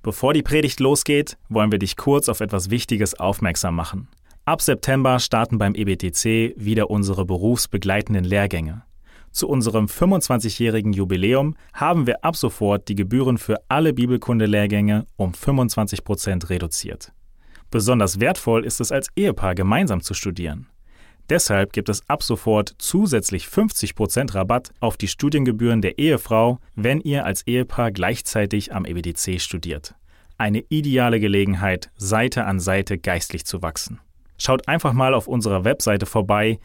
Bevor die Predigt losgeht, wollen wir dich kurz auf etwas Wichtiges aufmerksam machen. Ab September starten beim EBTC wieder unsere berufsbegleitenden Lehrgänge. Zu unserem 25-jährigen Jubiläum haben wir ab sofort die Gebühren für alle Bibelkunde-Lehrgänge um 25% reduziert. Besonders wertvoll ist es als Ehepaar gemeinsam zu studieren. Deshalb gibt es ab sofort zusätzlich 50% Rabatt auf die Studiengebühren der Ehefrau, wenn ihr als Ehepaar gleichzeitig am EBTC studiert. Eine ideale Gelegenheit, Seite an Seite geistlich zu wachsen. Schaut einfach mal auf unserer Webseite vorbei,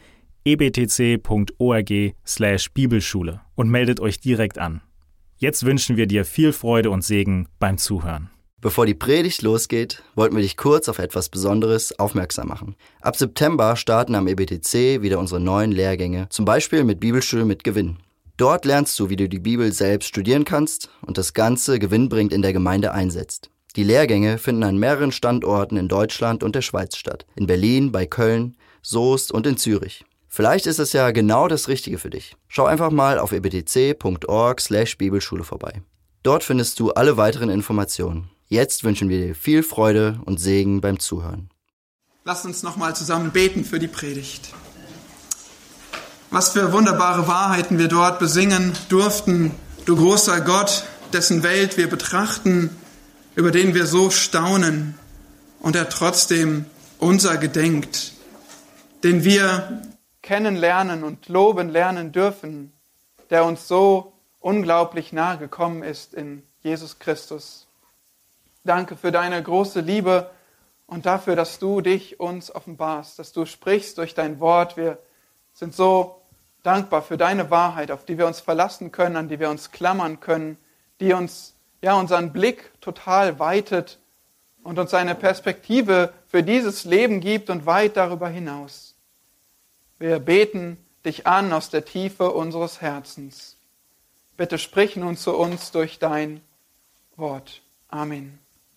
ebtc.org/Bibelschule und meldet euch direkt an. Jetzt wünschen wir dir viel Freude und Segen beim Zuhören. Bevor die Predigt losgeht, wollten wir dich kurz auf etwas Besonderes aufmerksam machen. Ab September starten am EBTC wieder unsere neuen Lehrgänge, zum Beispiel mit Bibelschule mit Gewinn. Dort lernst du, wie du die Bibel selbst studieren kannst und das Ganze gewinnbringend in der Gemeinde einsetzt. Die Lehrgänge finden an mehreren Standorten in Deutschland und der Schweiz statt. In Berlin, bei Köln, Soest und in Zürich. Vielleicht ist es ja genau das Richtige für dich. Schau einfach mal auf ebtc.org/Bibelschule vorbei. Dort findest du alle weiteren Informationen. Jetzt wünschen wir dir viel Freude und Segen beim Zuhören. Lasst uns nochmal zusammen beten für die Predigt. Was für wunderbare Wahrheiten wir dort besingen durften, du großer Gott, dessen Welt wir betrachten, über den wir so staunen und der trotzdem unser gedenkt, den wir kennenlernen und loben lernen dürfen, der uns so unglaublich nahe gekommen ist in Jesus Christus. Danke für deine große Liebe und dafür, dass du dich uns offenbarst, dass du sprichst durch dein Wort. Wir sind so dankbar für deine Wahrheit, auf die wir uns verlassen können, an die wir uns klammern können, die uns unseren Blick total weitet und uns eine Perspektive für dieses Leben gibt und weit darüber hinaus. Wir beten dich an aus der Tiefe unseres Herzens. Bitte sprich nun zu uns durch dein Wort. Amen.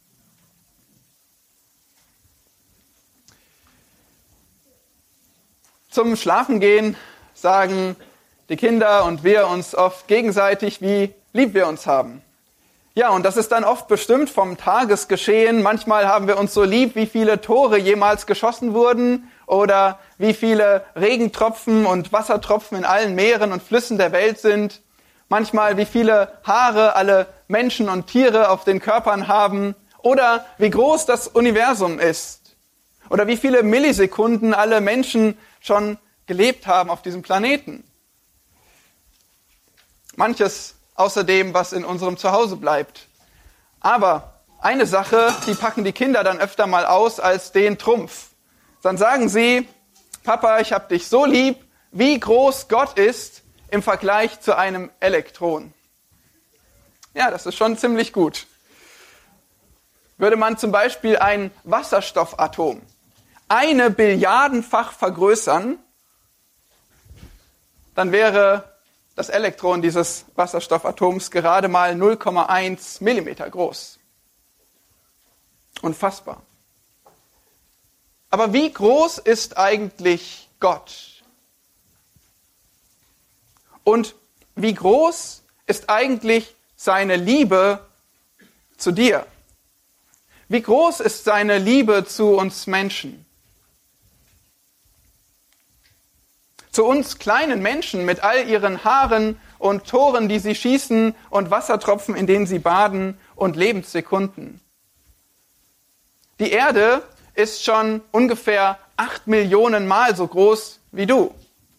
Zum Schlafengehen sagen die Kinder und wir uns oft gegenseitig, wie lieb wir uns haben. Ja, und das ist dann oft bestimmt vom Tagesgeschehen. Manchmal haben wir uns so lieb, wie viele Tore jemals geschossen wurden oder wie viele Regentropfen und Wassertropfen in allen Meeren und Flüssen der Welt sind. Manchmal, wie viele Haare alle Menschen und Tiere auf den Körpern haben oder wie groß das Universum ist oder wie viele Millisekunden alle Menschen schon gelebt haben auf diesem Planeten. Manches außerdem, was in unserem Zuhause bleibt. Aber eine Sache, die packen die Kinder dann öfter mal aus als den Trumpf. Dann sagen sie, Papa, ich hab dich so lieb, wie groß Gott ist im Vergleich zu einem Elektron. Ja, das ist schon ziemlich gut. Würde man zum Beispiel ein Wasserstoffatom 1 Billiardenfach vergrößern, dann wäre das Elektron dieses Wasserstoffatoms gerade mal 0,1 Millimeter groß. Unfassbar. Aber wie groß ist eigentlich Gott? Und wie groß ist eigentlich seine Liebe zu dir? Wie groß ist seine Liebe zu uns Menschen? Zu uns kleinen Menschen mit all ihren Haaren und Toren, die sie schießen und Wassertropfen, in denen sie baden und Lebenssekunden. Die Erde ist schon ungefähr 8 Millionen Mal so groß wie du.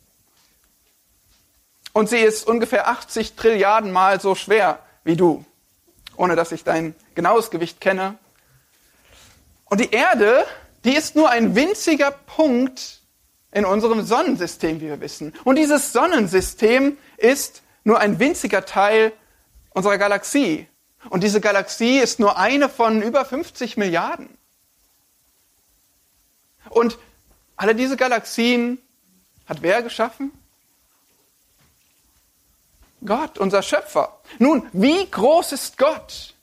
Und sie ist ungefähr 80 Trilliarden Mal so schwer wie du, ohne dass ich dein genaues Gewicht kenne. Und die Erde, die ist nur ein winziger Punkt in unserem Sonnensystem, wie wir wissen. Und dieses Sonnensystem ist nur ein winziger Teil unserer Galaxie. Und diese Galaxie ist nur eine von über 50 Milliarden. Und alle diese Galaxien hat wer geschaffen? Gott, unser Schöpfer. Nun, wie groß ist Gott?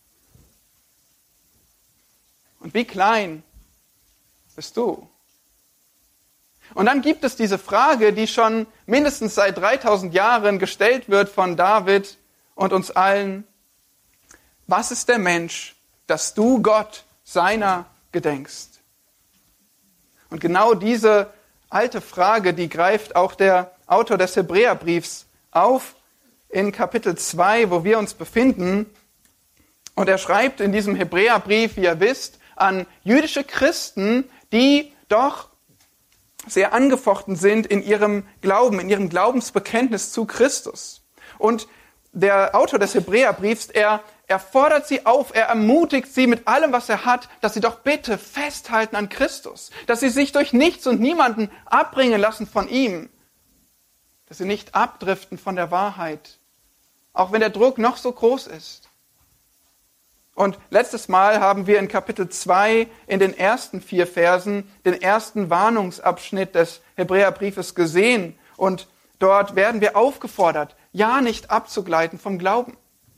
Und wie klein bist du? Und dann gibt es diese Frage, die schon mindestens seit 3000 Jahren gestellt wird von David und uns allen. Was ist der Mensch, dass du Gott seiner gedenkst. Und genau diese alte Frage, die greift auch der Autor des Hebräerbriefs auf in Kapitel 2, wo wir uns befinden. Und er schreibt in diesem Hebräerbrief, wie ihr wisst, an jüdische Christen, die doch sehr angefochten sind in ihrem Glauben, in ihrem Glaubensbekenntnis zu Christus. Und der Autor des Hebräerbriefs, er fordert sie auf, er ermutigt sie mit allem, was er hat, dass sie doch bitte festhalten an Christus, dass sie sich durch nichts und niemanden abbringen lassen von ihm, dass sie nicht abdriften von der Wahrheit, auch wenn der Druck noch so groß ist. Und letztes Mal haben wir in Kapitel 2 in den ersten 4 Versen den ersten Warnungsabschnitt des Hebräerbriefes gesehen. Und dort werden wir aufgefordert, ja nicht abzugleiten vom Glauben.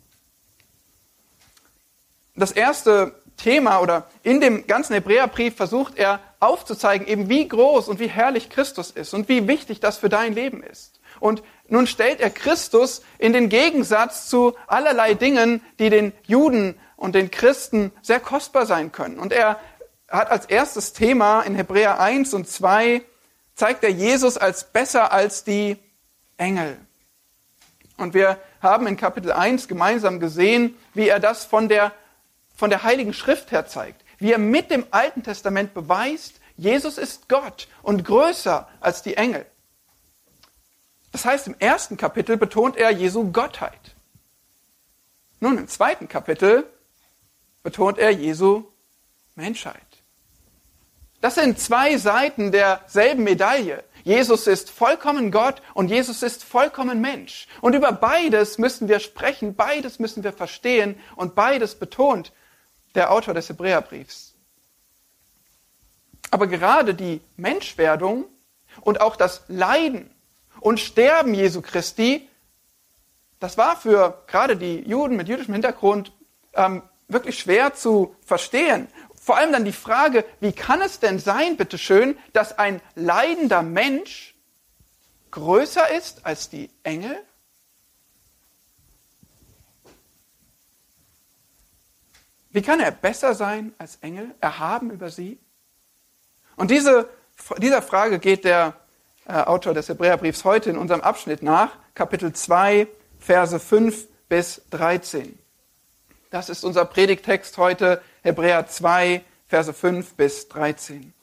Das erste Thema oder in dem ganzen Hebräerbrief versucht er aufzuzeigen, eben wie groß und wie herrlich Christus ist und wie wichtig das für dein Leben ist. Und nun stellt er Christus in den Gegensatz zu allerlei Dingen, die den Juden und den Christen sehr kostbar sein können. Und er hat als erstes Thema in Hebräer 1 und 2, zeigt er Jesus als besser als die Engel. Und wir haben in Kapitel 1 gemeinsam gesehen, wie er das von der Heiligen Schrift her zeigt. Wie er mit dem Alten Testament beweist, Jesus ist Gott und größer als die Engel. Das heißt, im ersten Kapitel betont er Jesu Gottheit. Nun, im zweiten Kapitel betont er Jesu Menschheit. Das sind 2 Seiten derselben Medaille. Jesus ist vollkommen Gott und Jesus ist vollkommen Mensch. Und über beides müssen wir sprechen, beides müssen wir verstehen und beides betont der Autor des Hebräerbriefs. Aber gerade die Menschwerdung und auch das Leiden und Sterben Jesu Christi, das war für gerade die Juden mit jüdischem Hintergrund wirklich schwer zu verstehen. Vor allem dann die Frage, wie kann es denn sein, bitteschön, dass ein leidender Mensch größer ist als die Engel? Wie kann er besser sein als Engel, erhaben über sie? Und dieser Frage geht der Autor des Hebräerbriefs heute in unserem Abschnitt nach, Kapitel 2, Verse 5 bis 13. Das ist unser Predigttext heute, Hebräer 2, Verse 5 bis 13.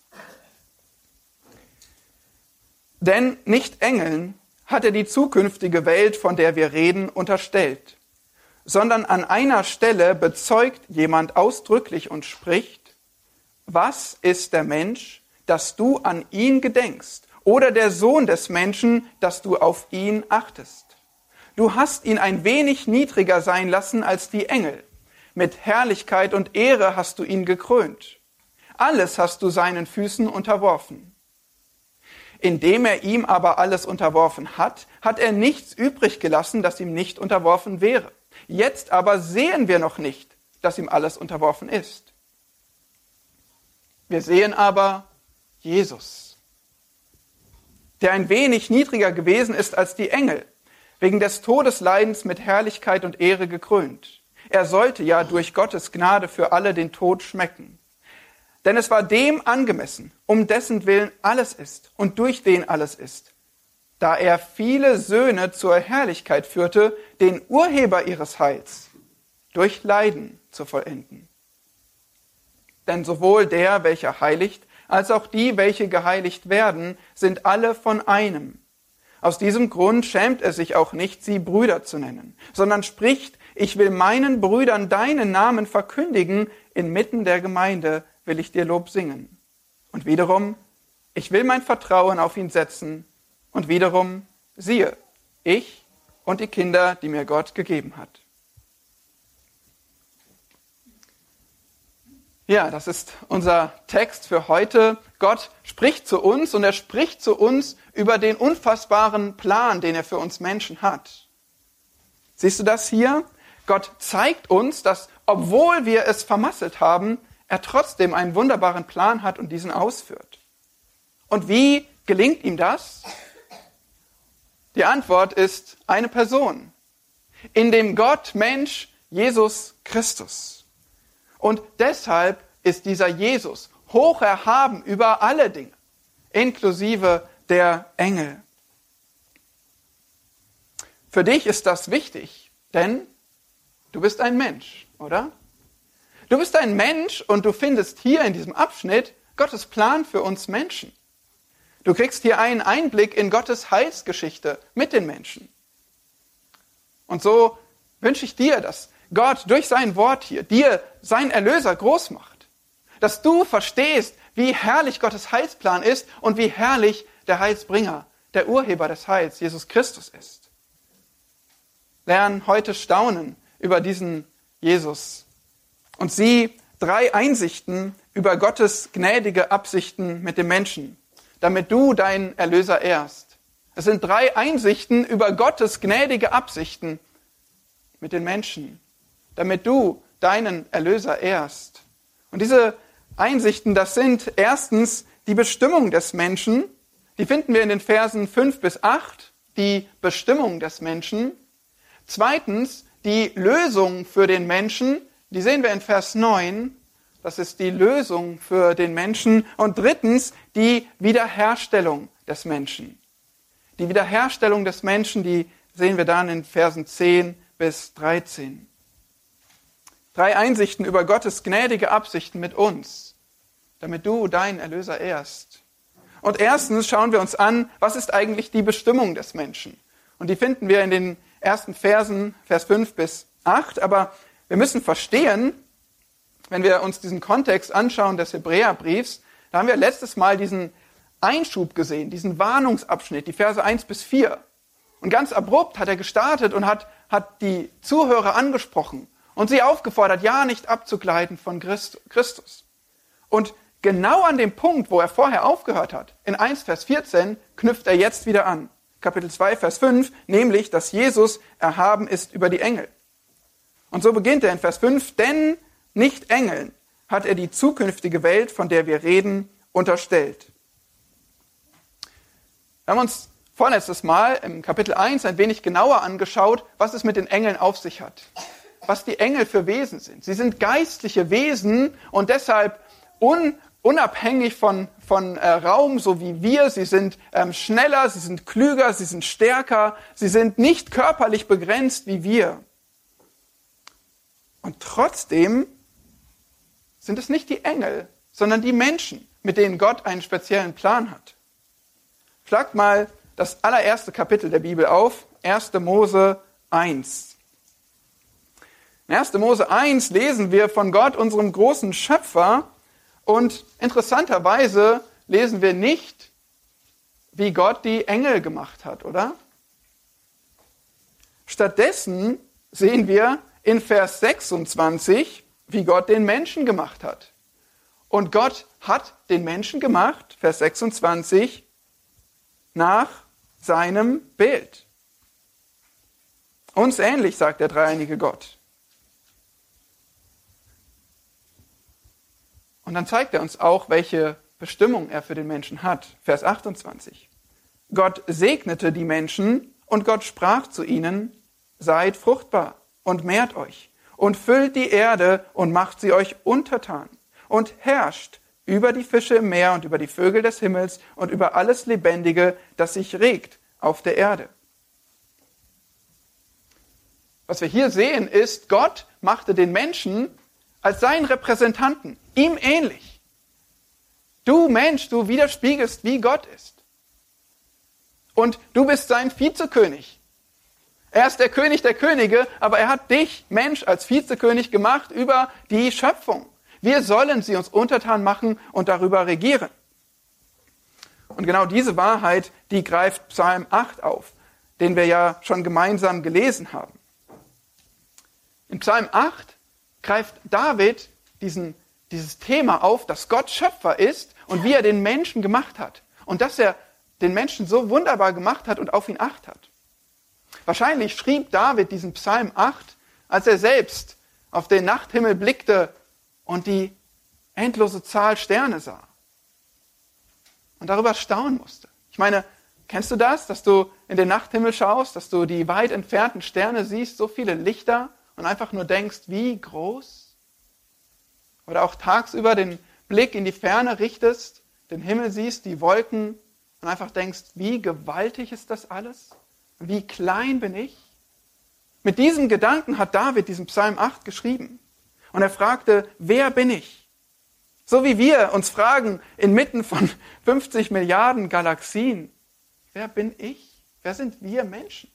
Denn nicht Engeln hat er die zukünftige Welt, von der wir reden, unterstellt, sondern an einer Stelle bezeugt jemand ausdrücklich und spricht: Was ist der Mensch, dass du an ihn gedenkst, oder der Sohn des Menschen, dass du auf ihn achtest? Du hast ihn ein wenig niedriger sein lassen als die Engel. Mit Herrlichkeit und Ehre hast du ihn gekrönt. Alles hast du seinen Füßen unterworfen. Indem er ihm aber alles unterworfen hat, hat er nichts übrig gelassen, das ihm nicht unterworfen wäre. Jetzt aber sehen wir noch nicht, dass ihm alles unterworfen ist. Wir sehen aber Jesus, der ein wenig niedriger gewesen ist als die Engel, wegen des Todesleidens mit Herrlichkeit und Ehre gekrönt. Er sollte ja durch Gottes Gnade für alle den Tod schmecken. Denn es war dem angemessen, um dessen Willen alles ist und durch den alles ist, da er viele Söhne zur Herrlichkeit führte, den Urheber ihres Heils durch Leiden zu vollenden. Denn sowohl der, welcher heiligt, als auch die, welche geheiligt werden, sind alle von einem. Aus diesem Grund schämt er sich auch nicht, sie Brüder zu nennen, sondern spricht: Ich will meinen Brüdern deinen Namen verkündigen, inmitten der Gemeinde will ich dir Lob singen. Und wiederum, ich will mein Vertrauen auf ihn setzen. Und wiederum, siehe, ich und die Kinder, die mir Gott gegeben hat. Ja, das ist unser Text für heute. Gott spricht zu uns und er spricht zu uns über den unfassbaren Plan, den er für uns Menschen hat. Siehst du das hier? Gott zeigt uns, dass, obwohl wir es vermasselt haben, er trotzdem einen wunderbaren Plan hat und diesen ausführt. Und wie gelingt ihm das? Die Antwort ist eine Person. In dem Gott, Mensch, Jesus Christus. Und deshalb ist dieser Jesus hoch erhaben über alle Dinge, inklusive der Engel. Für dich ist das wichtig, denn du bist ein Mensch, oder? Du bist ein Mensch und du findest hier in diesem Abschnitt Gottes Plan für uns Menschen. Du kriegst hier einen Einblick in Gottes Heilsgeschichte mit den Menschen. Und so wünsche ich dir, dass Gott durch sein Wort hier dir seinen Erlöser groß macht. Dass du verstehst, wie herrlich Gottes Heilsplan ist und wie herrlich der Heilsbringer, der Urheber des Heils, Jesus Christus ist. Lern heute staunen über diesen Jesus und sieh 3 Einsichten über Gottes gnädige Absichten mit dem Menschen, damit du deinen Erlöser ehrst. Es sind 3 Einsichten über Gottes gnädige Absichten mit den Menschen, damit du deinen Erlöser ehrst. Und diese Einsichten, das sind erstens die Bestimmung des Menschen, die finden wir in den Versen 5 bis 8, die Bestimmung des Menschen. Zweitens die Lösung für den Menschen, die sehen wir in Vers 9, das ist die Lösung für den Menschen. Und drittens die Wiederherstellung des Menschen. Die Wiederherstellung des Menschen, die sehen wir dann in Versen 10 bis 13. 3 Einsichten über Gottes gnädige Absichten mit uns, damit du deinen Erlöser ehrst. Und erstens schauen wir uns an, was ist eigentlich die Bestimmung des Menschen? Und die finden wir in den ersten Versen, Vers 5 bis 8. Aber wir müssen verstehen, wenn wir uns diesen Kontext anschauen des Hebräerbriefs, da haben wir letztes Mal diesen Einschub gesehen, diesen Warnungsabschnitt, die Verse 1 bis 4. Und ganz abrupt hat er gestartet und hat die Zuhörer angesprochen und sie aufgefordert, ja nicht abzugleiten von Christus. Und genau an dem Punkt, wo er vorher aufgehört hat, in 1 Vers 14, knüpft er jetzt wieder an. Kapitel 2, Vers 5, nämlich, dass Jesus erhaben ist über die Engel. Und so beginnt er in Vers 5, denn nicht Engeln hat er die zukünftige Welt, von der wir reden, unterstellt. Wir haben uns vorletztes Mal im Kapitel 1 ein wenig genauer angeschaut, was es mit den Engeln auf sich hat. Was die Engel für Wesen sind. Sie sind geistliche Wesen und deshalb unabhängig von Raum, so wie wir. Sie sind schneller, sie sind klüger, sie sind stärker. Sie sind nicht körperlich begrenzt wie wir. Und trotzdem sind es nicht die Engel, sondern die Menschen, mit denen Gott einen speziellen Plan hat. Schlagt mal das allererste Kapitel der Bibel auf, 1. Mose 1. In 1. Mose 1 lesen wir von Gott, unserem großen Schöpfer, und interessanterweise lesen wir nicht, wie Gott die Engel gemacht hat, oder? Stattdessen sehen wir in Vers 26, wie Gott den Menschen gemacht hat. Und Gott hat den Menschen gemacht, Vers 26, nach seinem Bild. Uns ähnlich, sagt der dreieinige Gott. Und dann zeigt er uns auch, welche Bestimmung er für den Menschen hat. Vers 28. Gott segnete die Menschen und Gott sprach zu ihnen, seid fruchtbar und mehrt euch und füllt die Erde und macht sie euch untertan und herrscht über die Fische im Meer und über die Vögel des Himmels und über alles Lebendige, das sich regt auf der Erde. Was wir hier sehen ist, Gott machte den Menschen als seinen Repräsentanten, ihm ähnlich. Du Mensch, du widerspiegelst, wie Gott ist. Und du bist sein Vizekönig. Er ist der König der Könige, aber er hat dich, Mensch, als Vizekönig gemacht über die Schöpfung. Wir sollen sie uns untertan machen und darüber regieren. Und genau diese Wahrheit, die greift Psalm 8 auf, den wir ja schon gemeinsam gelesen haben. In Psalm 8 greift David dieses Thema auf, dass Gott Schöpfer ist und wie er den Menschen gemacht hat. Und dass er den Menschen so wunderbar gemacht hat und auf ihn Acht hat. Wahrscheinlich schrieb David diesen Psalm 8, als er selbst auf den Nachthimmel blickte und die endlose Zahl Sterne sah. Und darüber staunen musste. Ich meine, kennst du das, dass du in den Nachthimmel schaust, dass du die weit entfernten Sterne siehst, so viele Lichter und einfach nur denkst, wie groß? oder auch tagsüber den Blick in die Ferne richtest, den Himmel siehst, die Wolken und einfach denkst, wie gewaltig ist das alles? Wie klein bin ich? Mit diesem Gedanken hat David diesen Psalm 8 geschrieben. Und er fragte, wer bin ich? So wie wir uns fragen, inmitten von 50 Milliarden Galaxien, wer bin ich? Wer sind wir Menschen?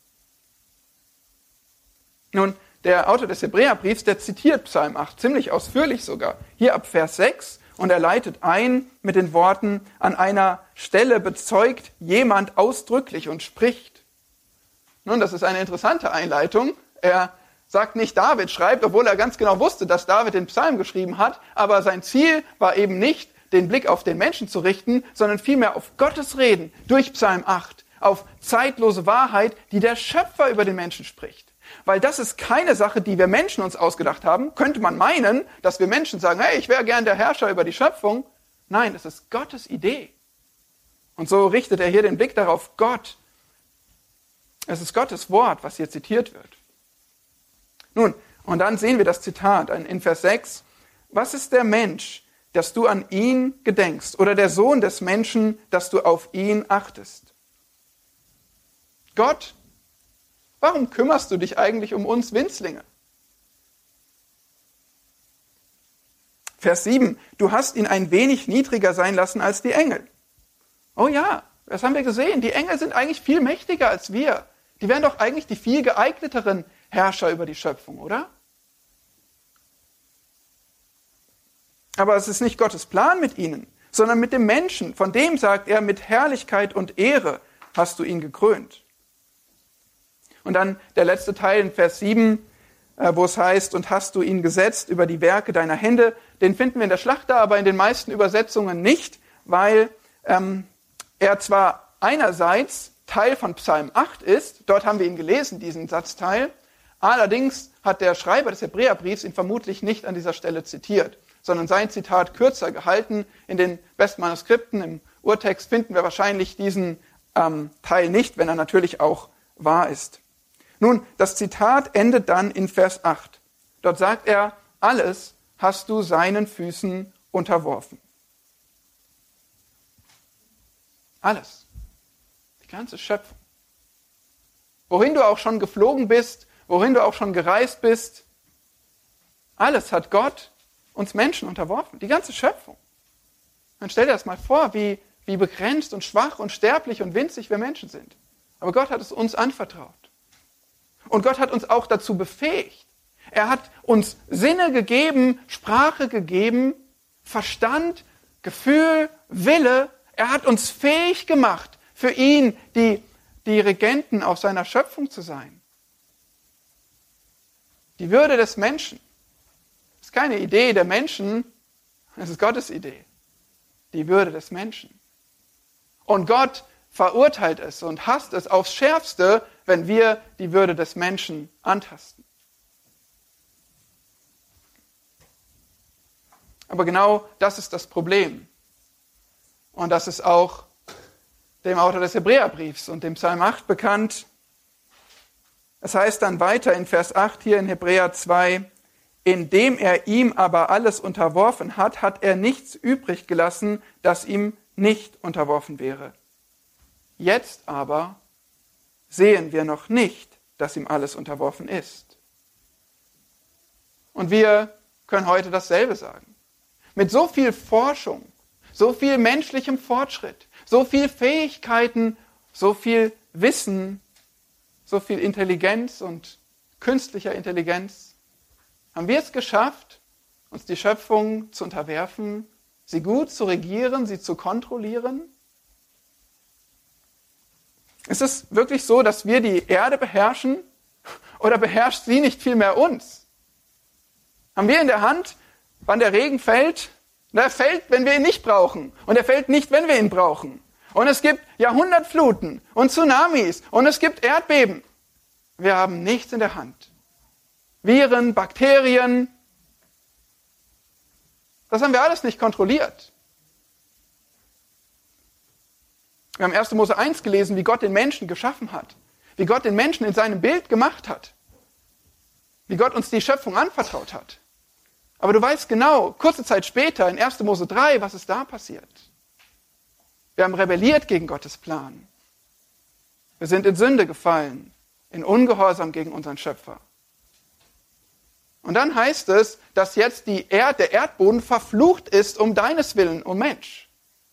Nun, der Autor des Hebräerbriefs, der zitiert Psalm 8, ziemlich ausführlich sogar, hier ab Vers 6, und er leitet ein mit den Worten, an einer Stelle bezeugt jemand ausdrücklich und spricht. Nun, das ist eine interessante Einleitung. Er sagt nicht, David schreibt, obwohl er ganz genau wusste, dass David den Psalm geschrieben hat, aber sein Ziel war eben nicht, den Blick auf den Menschen zu richten, sondern vielmehr auf Gottes Reden durch Psalm 8, auf zeitlose Wahrheit, die der Schöpfer über den Menschen spricht. Weil das ist keine Sache, die wir Menschen uns ausgedacht haben. Könnte man meinen, dass wir Menschen sagen, hey, ich wäre gern der Herrscher über die Schöpfung. Nein, das ist Gottes Idee. Und so richtet er hier den Blick darauf, Gott. Es ist Gottes Wort, was hier zitiert wird. Nun, und dann sehen wir das Zitat in Vers 6. Was ist der Mensch, dass du an ihn gedenkst, oder der Sohn des Menschen, dass du auf ihn achtest? Gott, warum kümmerst du dich eigentlich um uns Winzlinge? Vers 7. Du hast ihn ein wenig niedriger sein lassen als die Engel. Oh ja, das haben wir gesehen. Die Engel sind eigentlich viel mächtiger als wir. Die wären doch eigentlich die viel geeigneteren Herrscher über die Schöpfung, oder? Aber es ist nicht Gottes Plan mit ihnen, sondern mit dem Menschen. Von dem sagt er, mit Herrlichkeit und Ehre hast du ihn gekrönt. Und dann der letzte Teil in Vers 7, wo es heißt, und hast du ihn gesetzt über die Werke deiner Hände. Den finden wir in der Schlachter, aber in den meisten Übersetzungen nicht, weil er zwar einerseits Teil von Psalm 8 ist, dort haben wir ihn gelesen, diesen Satzteil, allerdings hat der Schreiber des Hebräerbriefs ihn vermutlich nicht an dieser Stelle zitiert, sondern sein Zitat kürzer gehalten. In den besten Manuskripten, im Urtext finden wir wahrscheinlich diesen Teil nicht, wenn er natürlich auch wahr ist. Nun, das Zitat endet dann in Vers 8. Dort sagt er, alles hast du seinen Füßen unterworfen. Alles. Die ganze Schöpfung. Wohin du auch schon geflogen bist, wohin du auch schon gereist bist, alles hat Gott uns Menschen unterworfen. Die ganze Schöpfung. Dann stell dir das mal vor, wie begrenzt und schwach und sterblich und winzig wir Menschen sind. Aber Gott hat es uns anvertraut. Und Gott hat uns auch dazu befähigt. Er hat uns Sinne gegeben, Sprache gegeben, Verstand, Gefühl, Wille. Er hat uns fähig gemacht, für ihn die Regenten auf seiner Schöpfung zu sein. Die Würde des Menschen ist keine Idee der Menschen, es ist Gottes Idee. Die Würde des Menschen. Und Gott verurteilt es und hasst es aufs Schärfste, wenn wir die Würde des Menschen antasten. Aber genau das ist das Problem. Und das ist auch dem Autor des Hebräerbriefs und dem Psalm 8 bekannt. Es heißt dann weiter in Vers 8 hier in Hebräer 2, indem er ihm aber alles unterworfen hat, hat er nichts übrig gelassen, das ihm nicht unterworfen wäre. Jetzt aber sehen wir noch nicht, dass ihm alles unterworfen ist. Und wir können heute dasselbe sagen. Mit so viel Forschung, so viel menschlichem Fortschritt, so viel Fähigkeiten, so viel Wissen, so viel Intelligenz und künstlicher Intelligenz, haben wir es geschafft, uns die Schöpfung zu unterwerfen, sie gut zu regieren, sie zu kontrollieren? Ist es wirklich so, dass wir die Erde beherrschen oder beherrscht sie nicht vielmehr uns? Haben wir in der Hand, wann der Regen fällt? Er fällt, wenn wir ihn nicht brauchen. Und er fällt nicht, wenn wir ihn brauchen. Und es gibt Jahrhundertfluten und Tsunamis und es gibt Erdbeben. Wir haben nichts in der Hand. Viren, Bakterien, das haben wir alles nicht kontrolliert. Wir haben 1. Mose 1 gelesen, wie Gott den Menschen geschaffen hat. Wie Gott den Menschen in seinem Bild gemacht hat. Wie Gott uns die Schöpfung anvertraut hat. Aber du weißt genau, kurze Zeit später, in 1. Mose 3, was ist da passiert? Wir haben rebelliert gegen Gottes Plan. Wir sind in Sünde gefallen, in Ungehorsam gegen unseren Schöpfer. Und dann heißt es, dass jetzt der Erdboden verflucht ist um deines Willen, o Mensch.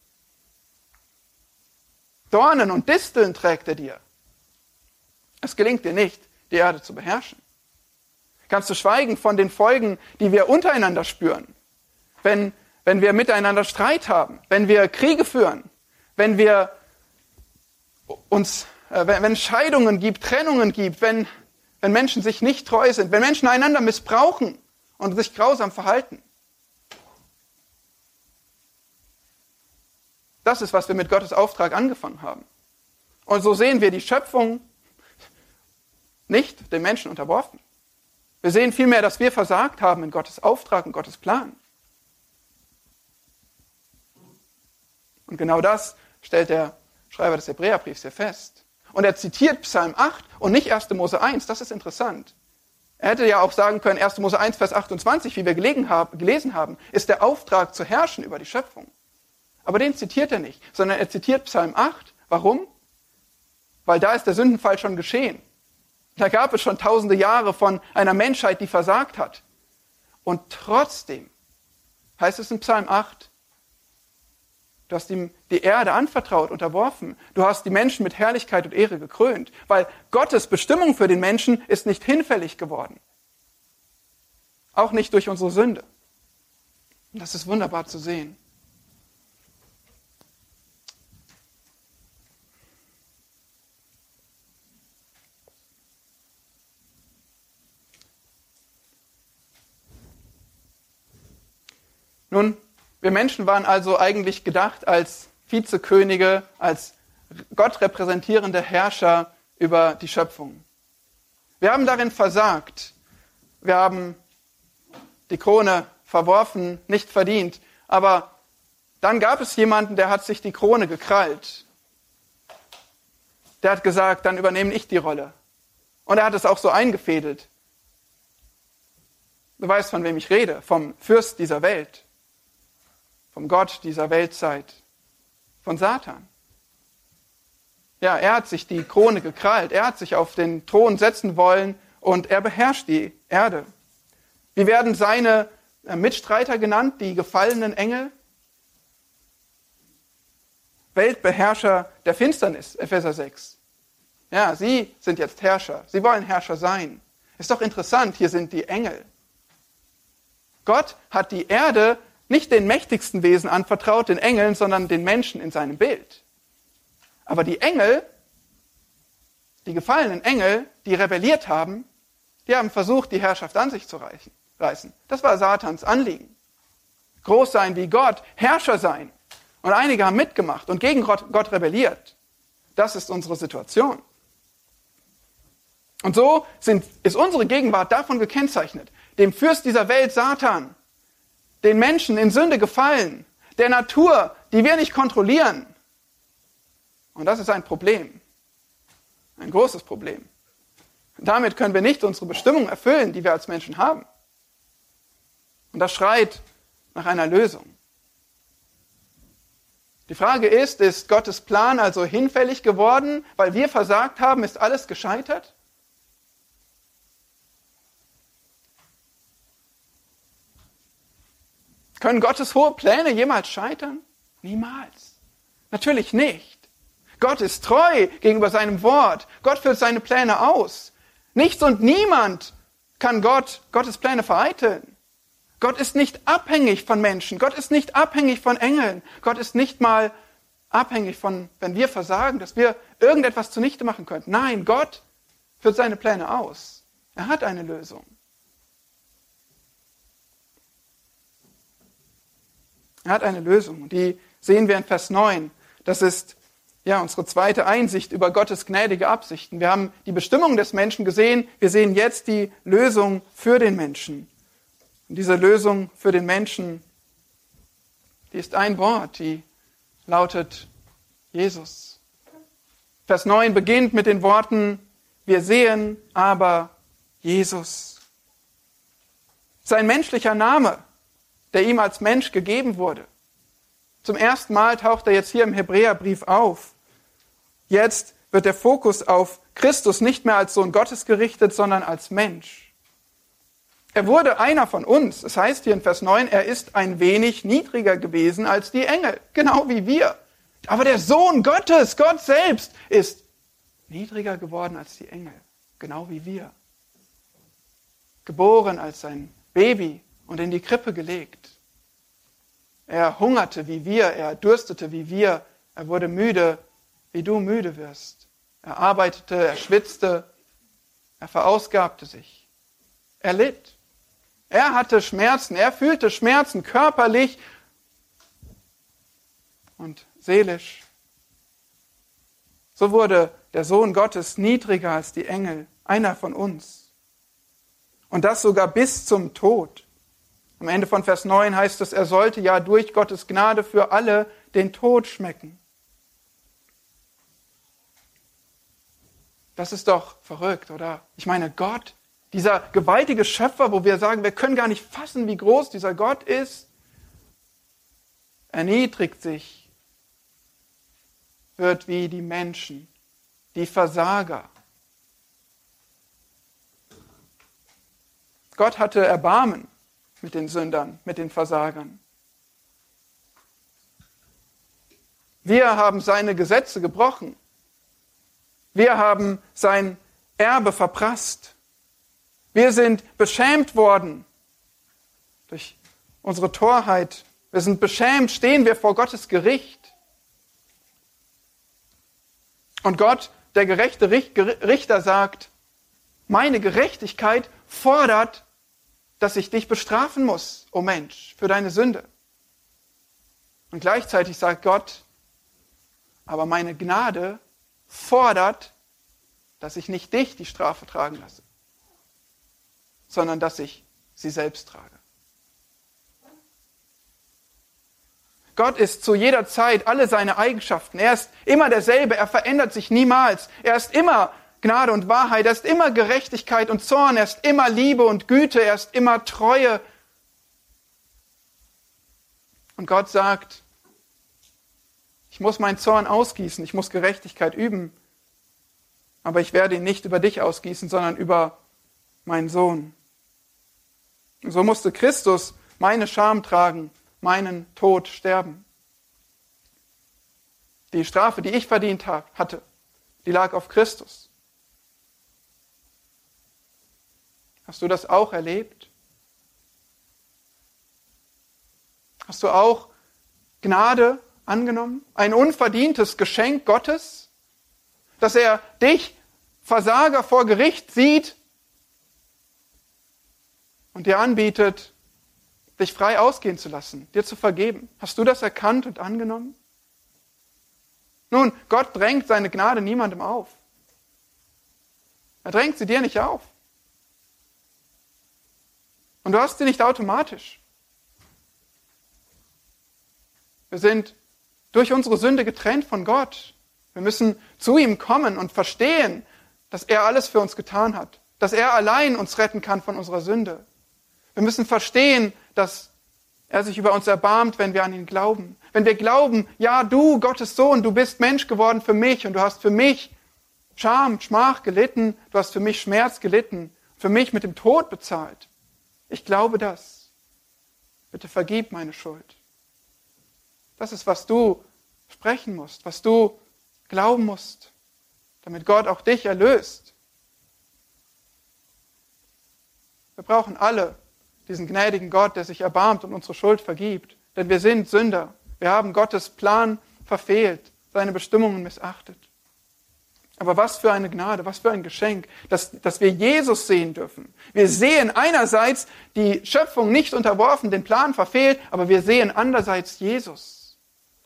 Dornen und Disteln trägt er dir. Es gelingt dir nicht, die Erde zu beherrschen. Kannst du schweigen von den Folgen, die wir untereinander spüren, wenn wir miteinander Streit haben, wenn wir Kriege führen, wenn es Scheidungen gibt, Trennungen gibt, wenn Menschen sich nicht treu sind, wenn Menschen einander missbrauchen und sich grausam verhalten. Das ist, was wir mit Gottes Auftrag angefangen haben. Und so sehen wir die Schöpfung nicht dem Menschen unterworfen. Wir sehen vielmehr, dass wir versagt haben in Gottes Auftrag und Gottes Plan. Und genau das stellt der Schreiber des Hebräerbriefs hier fest. Und er zitiert Psalm 8 und nicht 1. Mose 1. Das ist interessant. Er hätte ja auch sagen können, 1. Mose 1, Vers 28, wie wir gelesen haben, ist der Auftrag zu herrschen über die Schöpfung. Aber den zitiert er nicht, sondern er zitiert Psalm 8. Warum? Weil da ist der Sündenfall schon geschehen. Da gab es schon tausende Jahre von einer Menschheit, die versagt hat. Und trotzdem heißt es in Psalm 8, du hast ihm die Erde anvertraut, unterworfen. Du hast die Menschen mit Herrlichkeit und Ehre gekrönt, weil Gottes Bestimmung für den Menschen ist nicht hinfällig geworden. Auch nicht durch unsere Sünde. Und das ist wunderbar zu sehen. Nun, wir Menschen waren also eigentlich gedacht als Vizekönige, als Gott repräsentierende Herrscher über die Schöpfung. Wir haben darin versagt. Wir haben die Krone verworfen, nicht verdient. Aber dann gab es jemanden, der hat sich die Krone gekrallt. Der hat gesagt, dann übernehme ich die Rolle. Und er hat es auch so eingefädelt. Du weißt, von wem ich rede, vom Fürst dieser Welt. Vom Gott dieser Weltzeit, von Satan. Ja, er hat sich die Krone gekrallt, er hat sich auf den Thron setzen wollen und er beherrscht die Erde. Wie werden seine Mitstreiter genannt, die gefallenen Engel? Weltbeherrscher der Finsternis, Epheser 6. Ja, sie sind jetzt Herrscher, sie wollen Herrscher sein. Ist doch interessant, hier sind die Engel. Gott hat die Erde nicht den mächtigsten Wesen anvertraut, den Engeln, sondern den Menschen in seinem Bild. Aber die Engel, die gefallenen Engel, die rebelliert haben, die haben versucht, die Herrschaft an sich zu reißen. Das war Satans Anliegen. Groß sein wie Gott, Herrscher sein. Und einige haben mitgemacht und gegen Gott rebelliert. Das ist unsere Situation. Und so ist unsere Gegenwart davon gekennzeichnet. Dem Fürst dieser Welt, Satan, den Menschen in Sünde gefallen, der Natur, die wir nicht kontrollieren. Und das ist ein Problem. Ein großes Problem. Damit können wir nicht unsere Bestimmung erfüllen, die wir als Menschen haben. Und das schreit nach einer Lösung. Die Frage ist Gottes Plan also hinfällig geworden, weil wir versagt haben, ist alles gescheitert? Können Gottes hohe Pläne jemals scheitern? Niemals. Natürlich nicht. Gott ist treu gegenüber seinem Wort. Gott führt seine Pläne aus. Nichts und niemand kann Gottes Pläne vereiteln. Gott ist nicht abhängig von Menschen. Gott ist nicht abhängig von Engeln. Gott ist nicht mal abhängig von, wenn wir versagen, dass wir irgendetwas zunichte machen könnten. Nein, Gott führt seine Pläne aus. Er hat eine Lösung. Er hat eine Lösung. Die sehen wir in Vers 9. Das ist unsere zweite Einsicht über Gottes gnädige Absichten. Wir haben die Bestimmung des Menschen gesehen. Wir sehen jetzt die Lösung für den Menschen. Und diese Lösung für den Menschen, die ist ein Wort, die lautet Jesus. Vers 9 beginnt mit den Worten, wir sehen aber Jesus. Sein menschlicher Name, der ihm als Mensch gegeben wurde. Zum ersten Mal taucht er jetzt hier im Hebräerbrief auf. Jetzt wird der Fokus auf Christus nicht mehr als Sohn Gottes gerichtet, sondern als Mensch. Er wurde einer von uns. Es heißt hier in Vers 9, er ist ein wenig niedriger gewesen als die Engel, genau wie wir. Aber der Sohn Gottes, Gott selbst, ist niedriger geworden als die Engel, genau wie wir. Geboren als ein Baby und in die Krippe gelegt. Er hungerte wie wir, er dürstete wie wir, er wurde müde, wie du müde wirst. Er arbeitete, er schwitzte, er verausgabte sich. Er litt. Er hatte Schmerzen, er fühlte Schmerzen körperlich und seelisch. So wurde der Sohn Gottes niedriger als die Engel, einer von uns. Und das sogar bis zum Tod. Am Ende von Vers 9 heißt es, er sollte ja durch Gottes Gnade für alle den Tod schmecken. Das ist doch verrückt, oder? Ich meine, Gott, dieser gewaltige Schöpfer, wo wir sagen, wir können gar nicht fassen, wie groß dieser Gott ist, erniedrigt sich, wird wie die Menschen, die Versager. Gott hatte Erbarmen mit den Sündern, mit den Versagern. Wir haben seine Gesetze gebrochen. Wir haben sein Erbe verprasst. Wir sind beschämt worden durch unsere Torheit. Wir sind beschämt, stehen wir vor Gottes Gericht. Und Gott, der gerechte Richter, sagt, meine Gerechtigkeit fordert, dass ich dich bestrafen muss, o Mensch, für deine Sünde. Und gleichzeitig sagt Gott, aber meine Gnade fordert, dass ich nicht dich die Strafe tragen lasse, sondern dass ich sie selbst trage. Gott ist zu jeder Zeit alle seine Eigenschaften. Er ist immer derselbe, er verändert sich niemals. Er ist immer Gnade und Wahrheit, er ist immer Gerechtigkeit und Zorn, er ist immer Liebe und Güte, er ist immer Treue. Und Gott sagt, ich muss meinen Zorn ausgießen, ich muss Gerechtigkeit üben, aber ich werde ihn nicht über dich ausgießen, sondern über meinen Sohn. Und so musste Christus meine Scham tragen, meinen Tod sterben. Die Strafe, die ich verdient hatte, die lag auf Christus. Hast du das auch erlebt? Hast du auch Gnade angenommen? Ein unverdientes Geschenk Gottes, dass er dich, Versager, vor Gericht sieht und dir anbietet, dich frei ausgehen zu lassen, dir zu vergeben. Hast du das erkannt und angenommen? Nun, Gott drängt seine Gnade niemandem auf. Er drängt sie dir nicht auf. Und du hast sie nicht automatisch. Wir sind durch unsere Sünde getrennt von Gott. Wir müssen zu ihm kommen und verstehen, dass er alles für uns getan hat. Dass er allein uns retten kann von unserer Sünde. Wir müssen verstehen, dass er sich über uns erbarmt, wenn wir an ihn glauben. Wenn wir glauben, ja, du, Gottes Sohn, du bist Mensch geworden für mich und du hast für mich Scham, Schmach gelitten, du hast für mich Schmerz gelitten, für mich mit dem Tod bezahlt. Ich glaube das. Bitte vergib meine Schuld. Das ist, was du sprechen musst, was du glauben musst, damit Gott auch dich erlöst. Wir brauchen alle diesen gnädigen Gott, der sich erbarmt und unsere Schuld vergibt. Denn wir sind Sünder. Wir haben Gottes Plan verfehlt, seine Bestimmungen missachtet. Aber was für eine Gnade, was für ein Geschenk, dass wir Jesus sehen dürfen. Wir sehen einerseits die Schöpfung nicht unterworfen, den Plan verfehlt, aber wir sehen andererseits Jesus.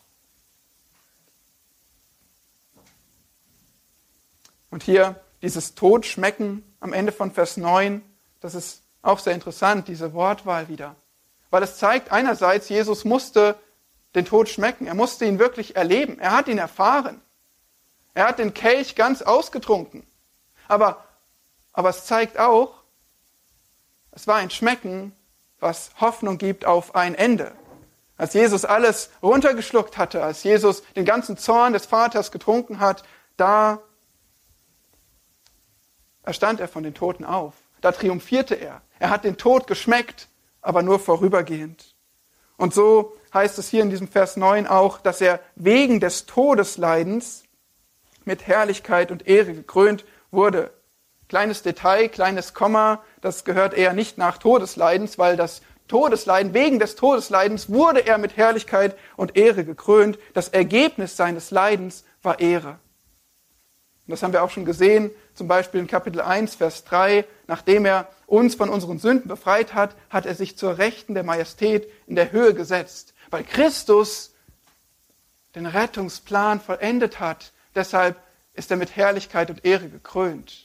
Und hier dieses Todschmecken am Ende von Vers 9, das ist auch sehr interessant, diese Wortwahl wieder. Weil es zeigt einerseits, Jesus musste den Tod schmecken, er musste ihn wirklich erleben, er hat ihn erfahren. Er hat den Kelch ganz ausgetrunken. Aber es zeigt auch, es war ein Schmecken, was Hoffnung gibt auf ein Ende. Als Jesus alles runtergeschluckt hatte, als Jesus den ganzen Zorn des Vaters getrunken hat, da erstand er von den Toten auf. Da triumphierte er. Er hat den Tod geschmeckt, aber nur vorübergehend. Und so heißt es hier in diesem Vers 9 auch, dass er wegen des Todesleidens mit Herrlichkeit und Ehre gekrönt wurde. Kleines Detail, kleines Komma, das gehört eher nicht nach Todesleidens, weil das Todesleiden, wegen des Todesleidens wurde er mit Herrlichkeit und Ehre gekrönt. Das Ergebnis seines Leidens war Ehre. Und das haben wir auch schon gesehen, zum Beispiel in Kapitel 1, Vers 3. Nachdem er uns von unseren Sünden befreit hat, hat er sich zur Rechten der Majestät in der Höhe gesetzt. Weil Christus den Rettungsplan vollendet hat. Deshalb ist er mit Herrlichkeit und Ehre gekrönt.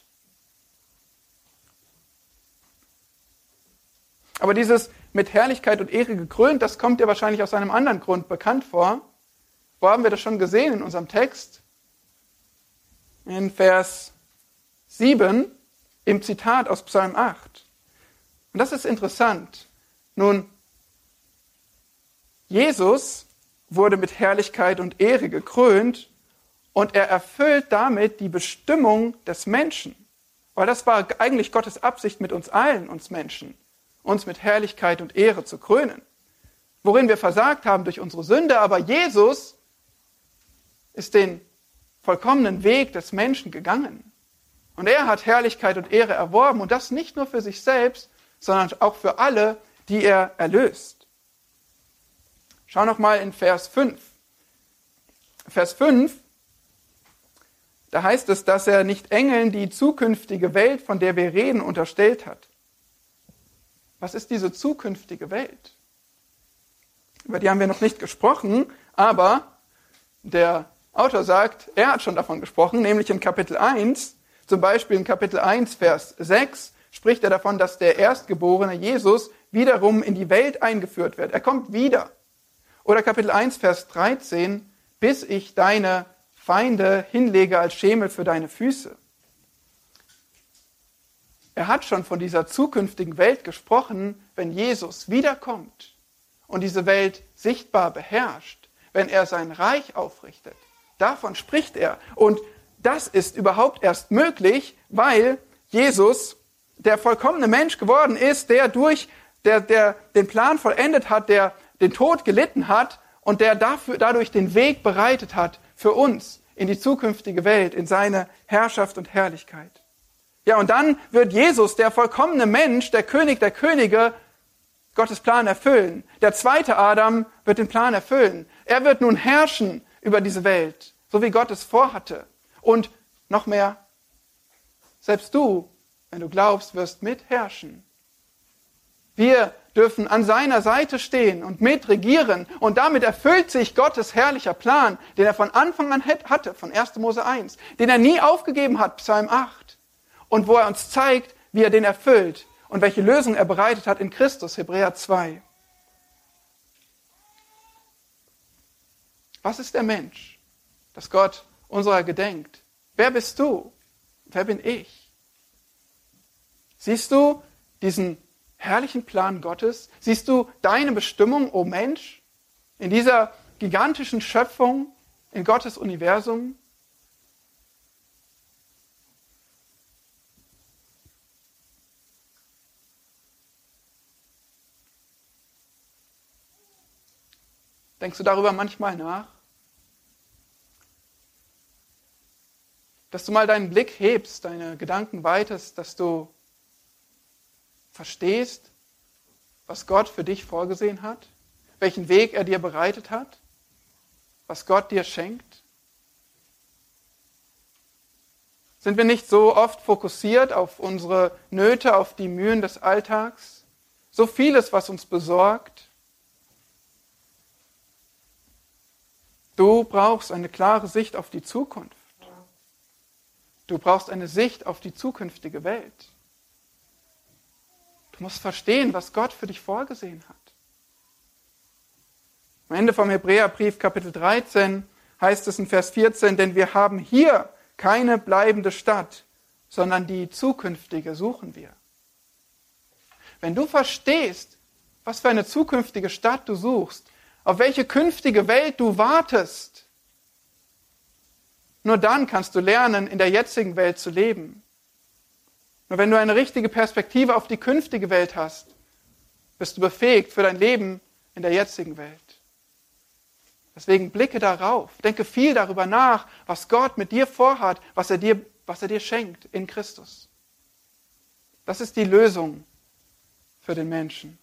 Aber dieses mit Herrlichkeit und Ehre gekrönt, das kommt dir wahrscheinlich aus einem anderen Grund bekannt vor. Wo haben wir das schon gesehen in unserem Text? In Vers 7 im Zitat aus Psalm 8. Und das ist interessant. Nun, Jesus wurde mit Herrlichkeit und Ehre gekrönt und er erfüllt damit die Bestimmung des Menschen. Weil das war eigentlich Gottes Absicht mit uns allen, uns Menschen, uns mit Herrlichkeit und Ehre zu krönen. Worin wir versagt haben durch unsere Sünde, aber Jesus ist den vollkommenen Weg des Menschen gegangen. Und er hat Herrlichkeit und Ehre erworben und das nicht nur für sich selbst, sondern auch für alle, die er erlöst. Schau noch mal in Vers 5. Vers 5, da heißt es, dass er nicht Engeln die zukünftige Welt, von der wir reden, unterstellt hat. Was ist diese zukünftige Welt? Über die haben wir noch nicht gesprochen, aber der Autor sagt, er hat schon davon gesprochen, nämlich in Kapitel 1, zum Beispiel in Kapitel 1, Vers 6, spricht er davon, dass der Erstgeborene Jesus wiederum in die Welt eingeführt wird. Er kommt wieder. Oder Kapitel 1, Vers 13, bis ich deine Feinde hinlege als Schemel für deine Füße. Er hat schon von dieser zukünftigen Welt gesprochen, wenn Jesus wiederkommt und diese Welt sichtbar beherrscht, wenn er sein Reich aufrichtet. Davon spricht er. Und das ist überhaupt erst möglich, weil Jesus der vollkommene Mensch geworden ist, der den Plan vollendet hat, der den Tod gelitten hat und der dadurch den Weg bereitet hat für uns in die zukünftige Welt, in seine Herrschaft und Herrlichkeit. Ja, und dann wird Jesus, der vollkommene Mensch, der König der Könige, Gottes Plan erfüllen. Der zweite Adam wird den Plan erfüllen. Er wird nun herrschen über diese Welt, so wie Gott es vorhatte. Und noch mehr, selbst du, wenn du glaubst, wirst mitherrschen. Wir dürfen an seiner Seite stehen und mitregieren. Und damit erfüllt sich Gottes herrlicher Plan, den er von Anfang an hatte, von 1. Mose 1, den er nie aufgegeben hat, Psalm 8. Und wo er uns zeigt, wie er den erfüllt und welche Lösung er bereitet hat in Christus, Hebräer 2. Was ist der Mensch, dass Gott unserer gedenkt? Wer bist du? Wer bin ich? Siehst du diesen herrlichen Plan Gottes? Siehst du deine Bestimmung, o Mensch, in dieser gigantischen Schöpfung, in Gottes Universum? Denkst du darüber manchmal nach? Dass du mal deinen Blick hebst, deine Gedanken weitest, dass du verstehst, was Gott für dich vorgesehen hat, welchen Weg er dir bereitet hat, was Gott dir schenkt? Sind wir nicht so oft fokussiert auf unsere Nöte, auf die Mühen des Alltags? So vieles, was uns besorgt. Du brauchst eine klare Sicht auf die Zukunft. Du brauchst eine Sicht auf die zukünftige Welt. Du musst verstehen, was Gott für dich vorgesehen hat. Am Ende vom Hebräerbrief, Kapitel 13, heißt es in Vers 14, denn wir haben hier keine bleibende Stadt, sondern die zukünftige suchen wir. Wenn du verstehst, was für eine zukünftige Stadt du suchst, auf welche künftige Welt du wartest. Nur dann kannst du lernen, in der jetzigen Welt zu leben. Nur wenn du eine richtige Perspektive auf die künftige Welt hast, bist du befähigt für dein Leben in der jetzigen Welt. Deswegen blicke darauf, denke viel darüber nach, was Gott mit dir vorhat, was er dir schenkt in Christus. Das ist die Lösung für den Menschen.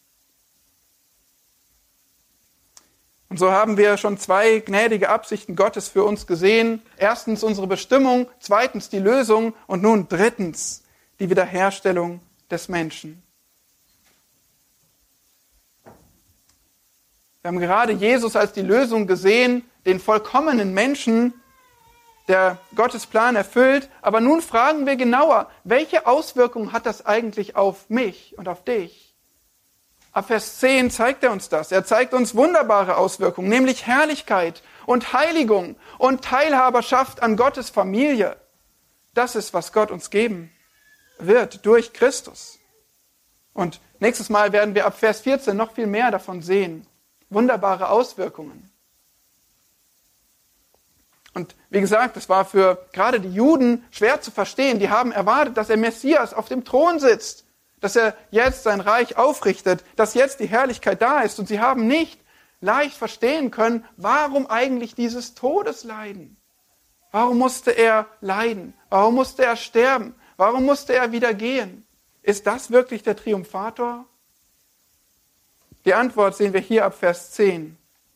Und so haben wir schon 2 gnädige Absichten Gottes für uns gesehen. Erstens unsere Bestimmung, zweitens die Lösung und nun drittens die Wiederherstellung des Menschen. Wir haben gerade Jesus als die Lösung gesehen, den vollkommenen Menschen, der Gottes Plan erfüllt. Aber nun fragen wir genauer, welche Auswirkungen hat das eigentlich auf mich und auf dich? Ab Vers 10 zeigt er uns das. Er zeigt uns wunderbare Auswirkungen, nämlich Herrlichkeit und Heiligung und Teilhaberschaft an Gottes Familie. Das ist, was Gott uns geben wird durch Christus. Und nächstes Mal werden wir ab Vers 14 noch viel mehr davon sehen. Wunderbare Auswirkungen. Und wie gesagt, es war für gerade die Juden schwer zu verstehen. Die haben erwartet, dass der Messias auf dem Thron sitzt, dass er jetzt sein Reich aufrichtet, dass jetzt die Herrlichkeit da ist. Und sie haben nicht leicht verstehen können, warum eigentlich dieses Todesleiden? Warum musste er leiden? Warum musste er sterben? Warum musste er wieder gehen? Ist das wirklich der Triumphator? Die Antwort sehen wir hier ab Vers 10.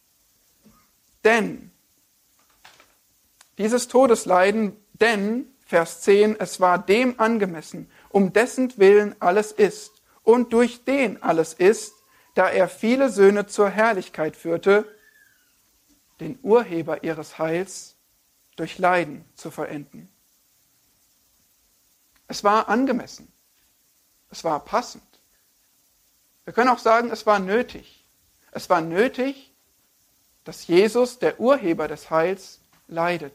Denn dieses Todesleiden, Vers 10, es war dem angemessen, um dessen Willen alles ist und durch den alles ist, da er viele Söhne zur Herrlichkeit führte, den Urheber ihres Heils durch Leiden zu vollenden. Es war angemessen. Es war passend. Wir können auch sagen, es war nötig. Es war nötig, dass Jesus, der Urheber des Heils, leidet.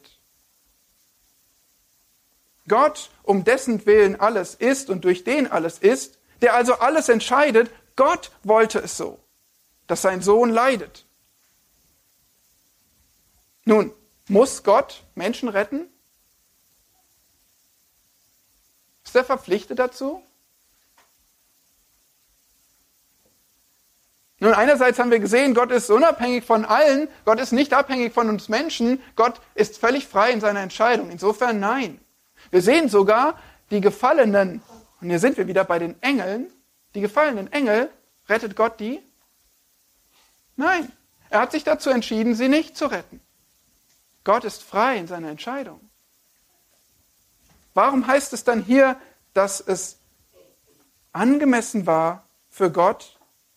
Gott, um dessen Willen alles ist und durch den alles ist, der also alles entscheidet, Gott wollte es so, dass sein Sohn leidet. Nun, muss Gott Menschen retten? Ist er verpflichtet dazu? Nun, einerseits haben wir gesehen, Gott ist unabhängig von allen, Gott ist nicht abhängig von uns Menschen, Gott ist völlig frei in seiner Entscheidung. Insofern nein. Wir sehen sogar die gefallenen, und hier sind wir wieder bei den Engeln, die gefallenen Engel, rettet Gott die? Nein, er hat sich dazu entschieden, sie nicht zu retten. Gott ist frei in seiner Entscheidung. Warum heißt es dann hier, dass es angemessen war für Gott,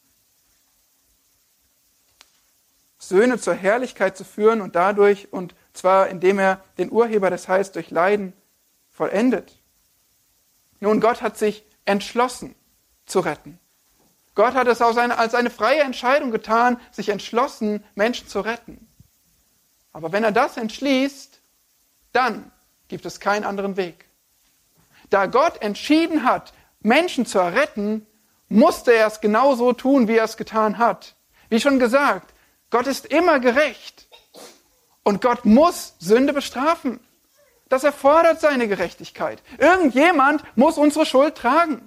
Söhne zur Herrlichkeit zu führen und dadurch, und zwar indem er den Urheber des Heils durch Leiden vollendet? Nun, Gott hat sich entschlossen zu retten. Gott hat es als eine freie Entscheidung getan, sich entschlossen, Menschen zu retten. Aber wenn er das entschließt, dann gibt es keinen anderen Weg. Da Gott entschieden hat, Menschen zu retten, musste er es genauso tun, wie er es getan hat. Wie schon gesagt, Gott ist immer gerecht und Gott muss Sünde bestrafen. Das erfordert seine Gerechtigkeit. Irgendjemand muss unsere Schuld tragen.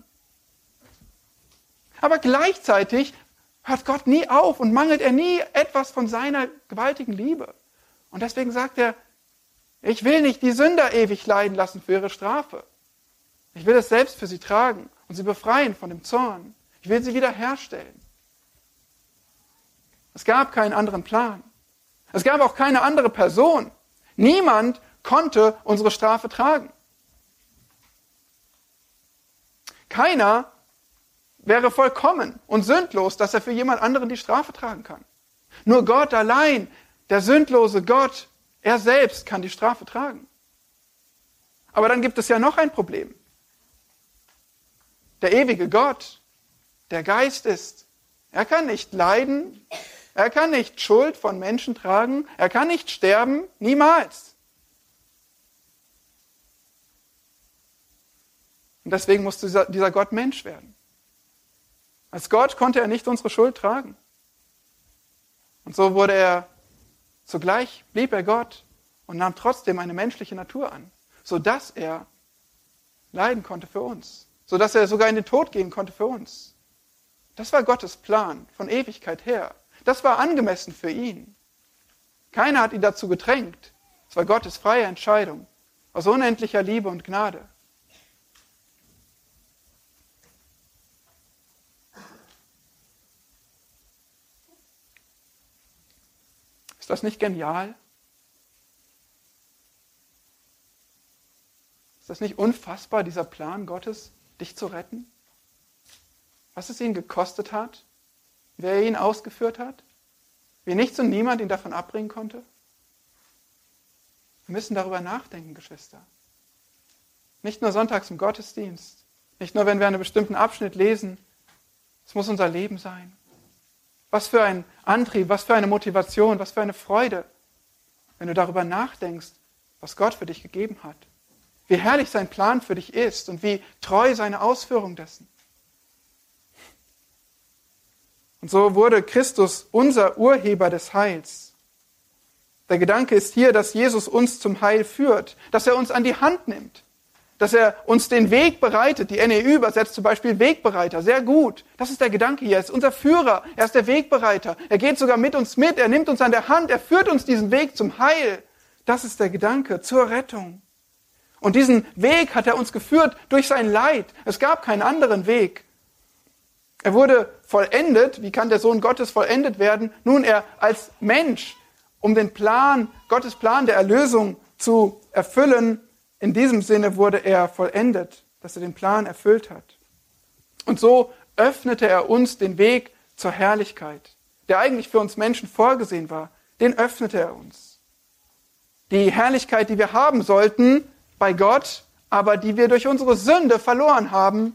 Aber gleichzeitig hört Gott nie auf und mangelt er nie etwas von seiner gewaltigen Liebe. Und deswegen sagt er, ich will nicht die Sünder ewig leiden lassen für ihre Strafe. Ich will es selbst für sie tragen und sie befreien von dem Zorn. Ich will sie wiederherstellen. Es gab keinen anderen Plan. Es gab auch keine andere Person. Niemand konnte unsere Strafe tragen. Keiner wäre vollkommen und sündlos, dass er für jemand anderen die Strafe tragen kann. Nur Gott allein, der sündlose Gott, er selbst kann die Strafe tragen. Aber dann gibt es ja noch ein Problem. Der ewige Gott, der Geist ist, er kann nicht leiden, er kann nicht Schuld von Menschen tragen, er kann nicht sterben, niemals. Und deswegen muss dieser Gott Mensch werden. Als Gott konnte er nicht unsere Schuld tragen. Und so blieb er Gott und nahm trotzdem eine menschliche Natur an, sodass er leiden konnte für uns, sodass er sogar in den Tod gehen konnte für uns. Das war Gottes Plan von Ewigkeit her. Das war angemessen für ihn. Keiner hat ihn dazu gedrängt. Es war Gottes freie Entscheidung aus unendlicher Liebe und Gnade. Ist das nicht genial? Ist das nicht unfassbar, dieser Plan Gottes, dich zu retten? Was es ihn gekostet hat, wer ihn ausgeführt hat, wie nichts und niemand ihn davon abbringen konnte? Wir müssen darüber nachdenken, Geschwister. Nicht nur sonntags im Gottesdienst, nicht nur, wenn wir einen bestimmten Abschnitt lesen. Es muss unser Leben sein. Was für ein Antrieb, was für eine Motivation, was für eine Freude, wenn du darüber nachdenkst, was Gott für dich gegeben hat. Wie herrlich sein Plan für dich ist und wie treu seine Ausführung dessen. Und so wurde Christus unser Urheber des Heils. Der Gedanke ist hier, dass Jesus uns zum Heil führt, dass er uns an die Hand nimmt, dass er uns den Weg bereitet. Die NEU übersetzt zum Beispiel Wegbereiter, sehr gut. Das ist der Gedanke hier. Er ist unser Führer, er ist der Wegbereiter. Er geht sogar mit uns mit, er nimmt uns an der Hand, er führt uns diesen Weg zum Heil. Das ist der Gedanke zur Rettung. Und diesen Weg hat er uns geführt durch sein Leid. Es gab keinen anderen Weg. Er wurde vollendet. Wie kann der Sohn Gottes vollendet werden? Nun, er als Mensch, um den Gottes Plan der Erlösung zu erfüllen, in diesem Sinne wurde er vollendet, dass er den Plan erfüllt hat. Und so öffnete er uns den Weg zur Herrlichkeit, der eigentlich für uns Menschen vorgesehen war. Den öffnete er uns. Die Herrlichkeit, die wir haben sollten bei Gott, aber die wir durch unsere Sünde verloren haben,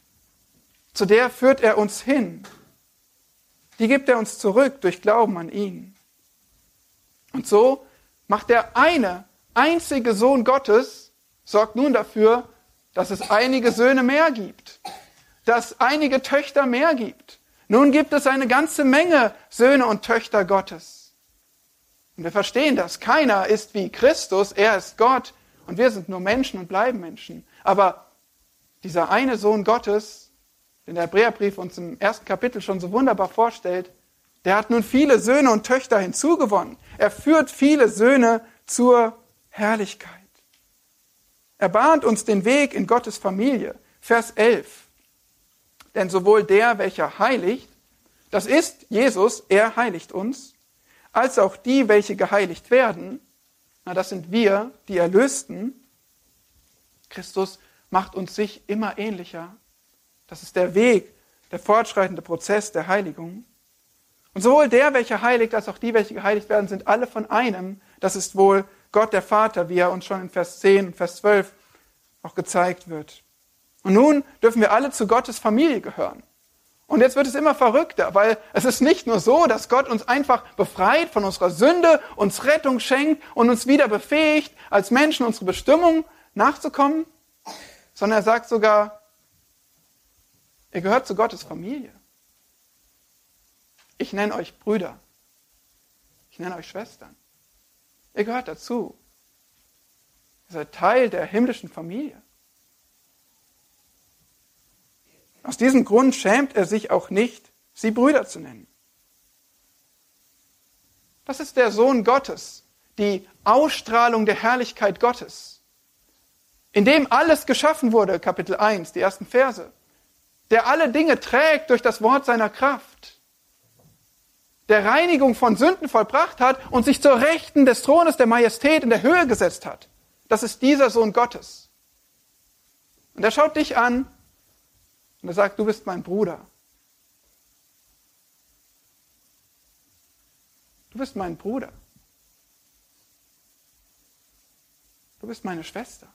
zu der führt er uns hin. Die gibt er uns zurück durch Glauben an ihn. Und so macht der eine einzige Sohn Gottes, sorgt nun dafür, dass es einige Söhne mehr gibt, dass einige Töchter mehr gibt. Nun gibt es eine ganze Menge Söhne und Töchter Gottes. Und wir verstehen das. Keiner ist wie Christus, er ist Gott und wir sind nur Menschen und bleiben Menschen. Aber dieser eine Sohn Gottes, den der Hebräerbrief uns im 1. Kapitel schon so wunderbar vorstellt, der hat nun viele Söhne und Töchter hinzugewonnen. Er führt viele Söhne zur Herrlichkeit. Er bahnt uns den Weg in Gottes Familie. Vers 11. Denn sowohl der, welcher heiligt, das ist Jesus, er heiligt uns, als auch die, welche geheiligt werden, das sind wir, die Erlösten. Christus macht uns sich immer ähnlicher. Das ist der Weg, der fortschreitende Prozess der Heiligung. Und sowohl der, welcher heiligt, als auch die, welche geheiligt werden, sind alle von einem. Das ist wohl Gott der Vater, wie er uns schon in Vers 10 und Vers 12 auch gezeigt wird. Und nun dürfen wir alle zu Gottes Familie gehören. Und jetzt wird es immer verrückter, weil es ist nicht nur so, dass Gott uns einfach befreit von unserer Sünde, uns Rettung schenkt und uns wieder befähigt, als Menschen unsere Bestimmung nachzukommen, sondern er sagt sogar, ihr gehört zu Gottes Familie. Ich nenne euch Brüder. Ich nenne euch Schwestern. Ihr gehört dazu. Ihr seid Teil der himmlischen Familie. Aus diesem Grund schämt er sich auch nicht, sie Brüder zu nennen. Das ist der Sohn Gottes, die Ausstrahlung der Herrlichkeit Gottes, in dem alles geschaffen wurde, Kapitel 1, die ersten Verse, der alle Dinge trägt durch das Wort seiner Kraft, der Reinigung von Sünden vollbracht hat und sich zur Rechten des Thrones der Majestät in der Höhe gesetzt hat. Das ist dieser Sohn Gottes. Und er schaut dich an und er sagt, du bist mein Bruder. Du bist mein Bruder. Du bist meine Schwester.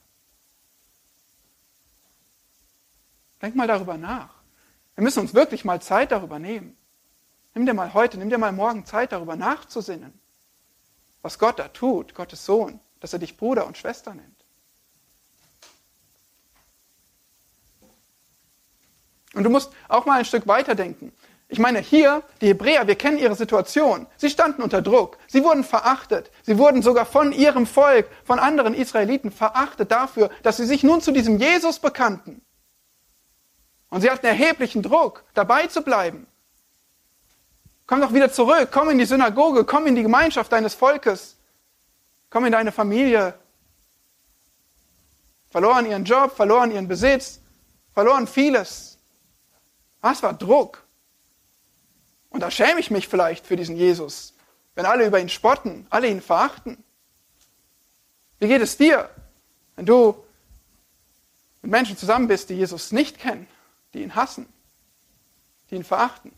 Denk mal darüber nach. Wir müssen uns wirklich mal Zeit darüber nehmen. Nimm dir mal morgen Zeit, darüber nachzusinnen, was Gott da tut, Gottes Sohn, dass er dich Bruder und Schwester nennt. Und du musst auch mal ein Stück weiterdenken. Ich meine, hier, die Hebräer, wir kennen ihre Situation. Sie standen unter Druck. Sie wurden verachtet. Sie wurden sogar von ihrem Volk, von anderen Israeliten verachtet dafür, dass sie sich nun zu diesem Jesus bekannten. Und sie hatten erheblichen Druck, dabei zu bleiben. Komm doch wieder zurück. Komm in die Synagoge. Komm in die Gemeinschaft deines Volkes. Komm in deine Familie. Verloren ihren Job, verloren ihren Besitz, verloren vieles. Was war Druck? Und da schäme ich mich vielleicht für diesen Jesus, wenn alle über ihn spotten, alle ihn verachten. Wie geht es dir, wenn du mit Menschen zusammen bist, die Jesus nicht kennen, die ihn hassen, die ihn verachten?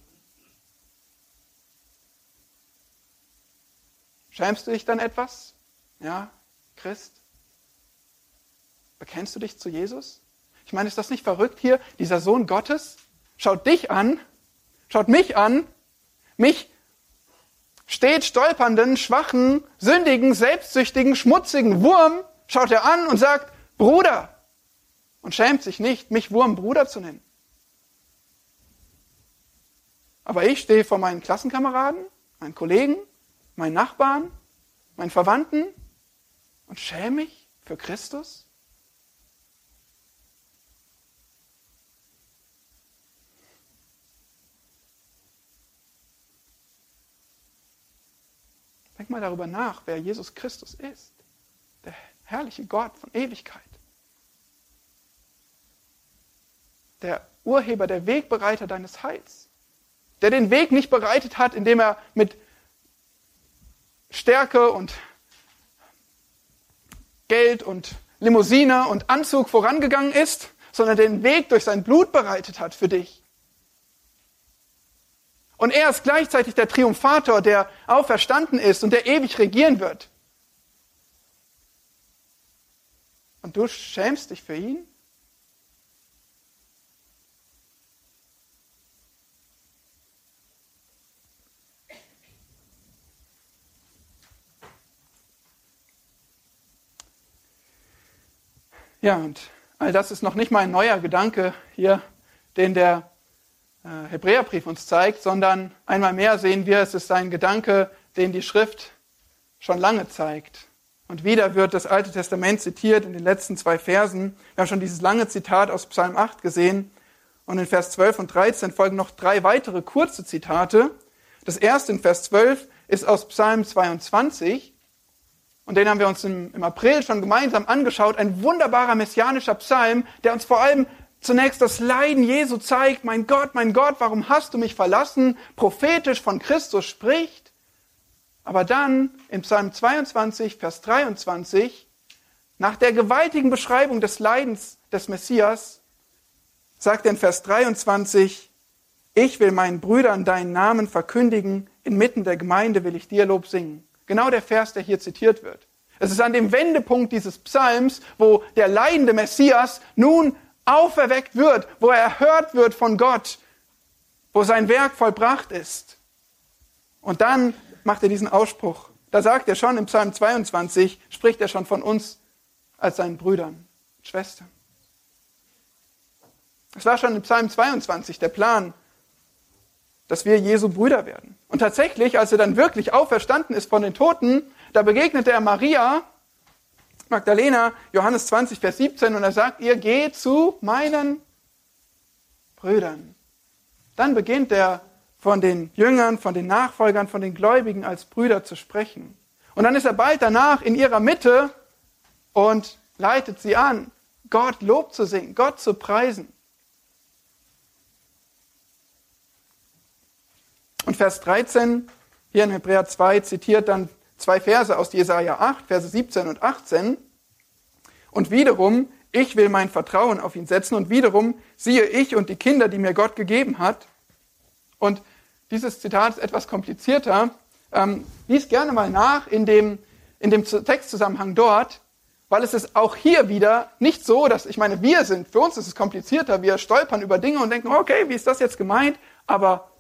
Schämst du dich dann etwas? Ja, Christ? Bekennst du dich zu Jesus? Ich meine, ist das nicht verrückt hier? Dieser Sohn Gottes schaut dich an, schaut mich an, mich stets stolpernden, schwachen, sündigen, selbstsüchtigen, schmutzigen Wurm, schaut er an und sagt, Bruder, und schämt sich nicht, mich Wurm Bruder zu nennen. Aber ich stehe vor meinen Klassenkameraden, meinen Kollegen, meinen Nachbarn, meinen Verwandten und schäme mich für Christus? Denk mal darüber nach, wer Jesus Christus ist. Der herrliche Gott von Ewigkeit. Der Urheber, der Wegbereiter deines Heils. Der den Weg nicht bereitet hat, indem er mit Stärke und Geld und Limousine und Anzug vorangegangen ist, sondern den Weg durch sein Blut bereitet hat für dich. Und er ist gleichzeitig der Triumphator, der auferstanden ist und der ewig regieren wird. Und du schämst dich für ihn? Ja, und all das ist noch nicht mal ein neuer Gedanke hier, den der Hebräerbrief uns zeigt, sondern einmal mehr sehen wir, es ist ein Gedanke, den die Schrift schon lange zeigt. Und wieder wird das Alte Testament zitiert in den letzten 2 Versen. Wir haben schon dieses lange Zitat aus Psalm 8 gesehen. Und in Vers 12 und 13 folgen noch 3 weitere kurze Zitate. Das erste in Vers 12 ist aus Psalm 22. Und den haben wir uns im April schon gemeinsam angeschaut. Ein wunderbarer messianischer Psalm, der uns vor allem zunächst das Leiden Jesu zeigt. Mein Gott, warum hast du mich verlassen? Prophetisch von Christus spricht. Aber dann in Psalm 22, Vers 23, nach der gewaltigen Beschreibung des Leidens des Messias, sagt er in Vers 23, ich will meinen Brüdern deinen Namen verkündigen, inmitten der Gemeinde will ich dir Lob singen. Genau der Vers, der hier zitiert wird. Es ist an dem Wendepunkt dieses Psalms, wo der leidende Messias nun auferweckt wird, wo er erhört wird von Gott, wo sein Werk vollbracht ist. Und dann macht er diesen Ausspruch. Da sagt er schon im Psalm 22, spricht er schon von uns als seinen Brüdern und Schwestern. Es war schon im Psalm 22 der Plan, dass wir Jesu Brüder werden. Und tatsächlich, als er dann wirklich auferstanden ist von den Toten, da begegnete er Maria, Magdalena, Johannes 20, Vers 17, und er sagt ihr, geht zu meinen Brüdern. Dann beginnt er von den Jüngern, von den Nachfolgern, von den Gläubigen als Brüder zu sprechen. Und dann ist er bald danach in ihrer Mitte und leitet sie an, Gott Lob zu singen, Gott zu preisen. Und Vers 13, hier in Hebräer 2, zitiert dann 2 Verse aus Jesaja 8, Verse 17 und 18. Und wiederum, ich will mein Vertrauen auf ihn setzen. Und wiederum, siehe ich und die Kinder, die mir Gott gegeben hat. Und dieses Zitat ist etwas komplizierter. Lies gerne mal nach in dem Textzusammenhang dort, weil es ist auch hier wieder nicht so, dass, ich meine, für uns ist es komplizierter, wir stolpern über Dinge und denken, okay, wie ist das jetzt gemeint? Aber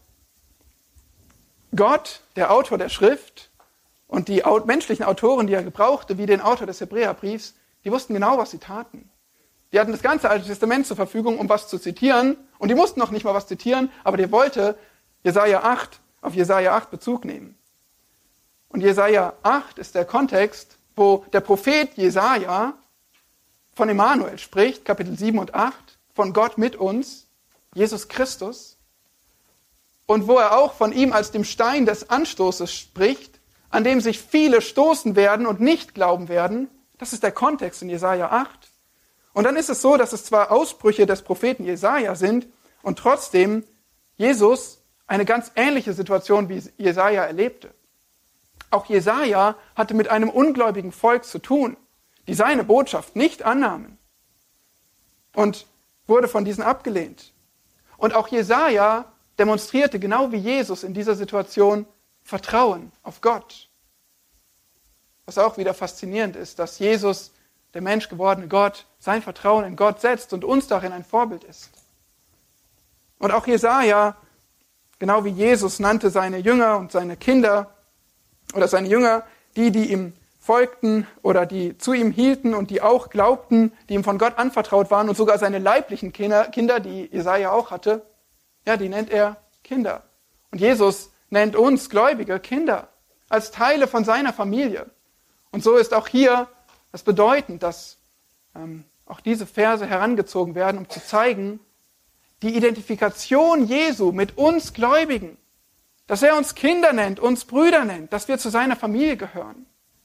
Gott, der Autor der Schrift, und die menschlichen Autoren, die er gebrauchte, wie den Autor des Hebräerbriefs, die wussten genau, was sie taten. Die hatten das ganze Alte Testament zur Verfügung, um was zu zitieren. Und die mussten noch nicht mal was zitieren, aber der wollte auf Jesaja 8 Bezug nehmen. Und Jesaja 8 ist der Kontext, wo der Prophet Jesaja von Emmanuel spricht, Kapitel 7 und 8, von Gott mit uns, Jesus Christus. Und wo er auch von ihm als dem Stein des Anstoßes spricht, an dem sich viele stoßen werden und nicht glauben werden. Das ist der Kontext in Jesaja 8. Und dann ist es so, dass es zwar Ausbrüche des Propheten Jesaja sind und trotzdem Jesus eine ganz ähnliche Situation wie Jesaja erlebte. Auch Jesaja hatte mit einem ungläubigen Volk zu tun, die seine Botschaft nicht annahmen und wurde von diesen abgelehnt. Und auch Jesaja demonstrierte genau wie Jesus in dieser Situation Vertrauen auf Gott. Was auch wieder faszinierend ist, dass Jesus, der menschgewordene Gott, sein Vertrauen in Gott setzt und uns darin ein Vorbild ist. Und auch Jesaja, genau wie Jesus, nannte seine Jünger und seine Kinder oder seine Jünger, die ihm folgten oder die zu ihm hielten und die auch glaubten, die ihm von Gott anvertraut waren und sogar seine leiblichen Kinder, die Jesaja auch hatte, ja, die nennt er Kinder. Und Jesus nennt uns Gläubige Kinder als Teile von seiner Familie. Und so ist auch hier das bedeutend, dass auch diese Verse herangezogen werden, um zu zeigen, die Identifikation Jesu mit uns Gläubigen, dass er uns Kinder nennt, uns Brüder nennt, dass wir zu seiner Familie gehören.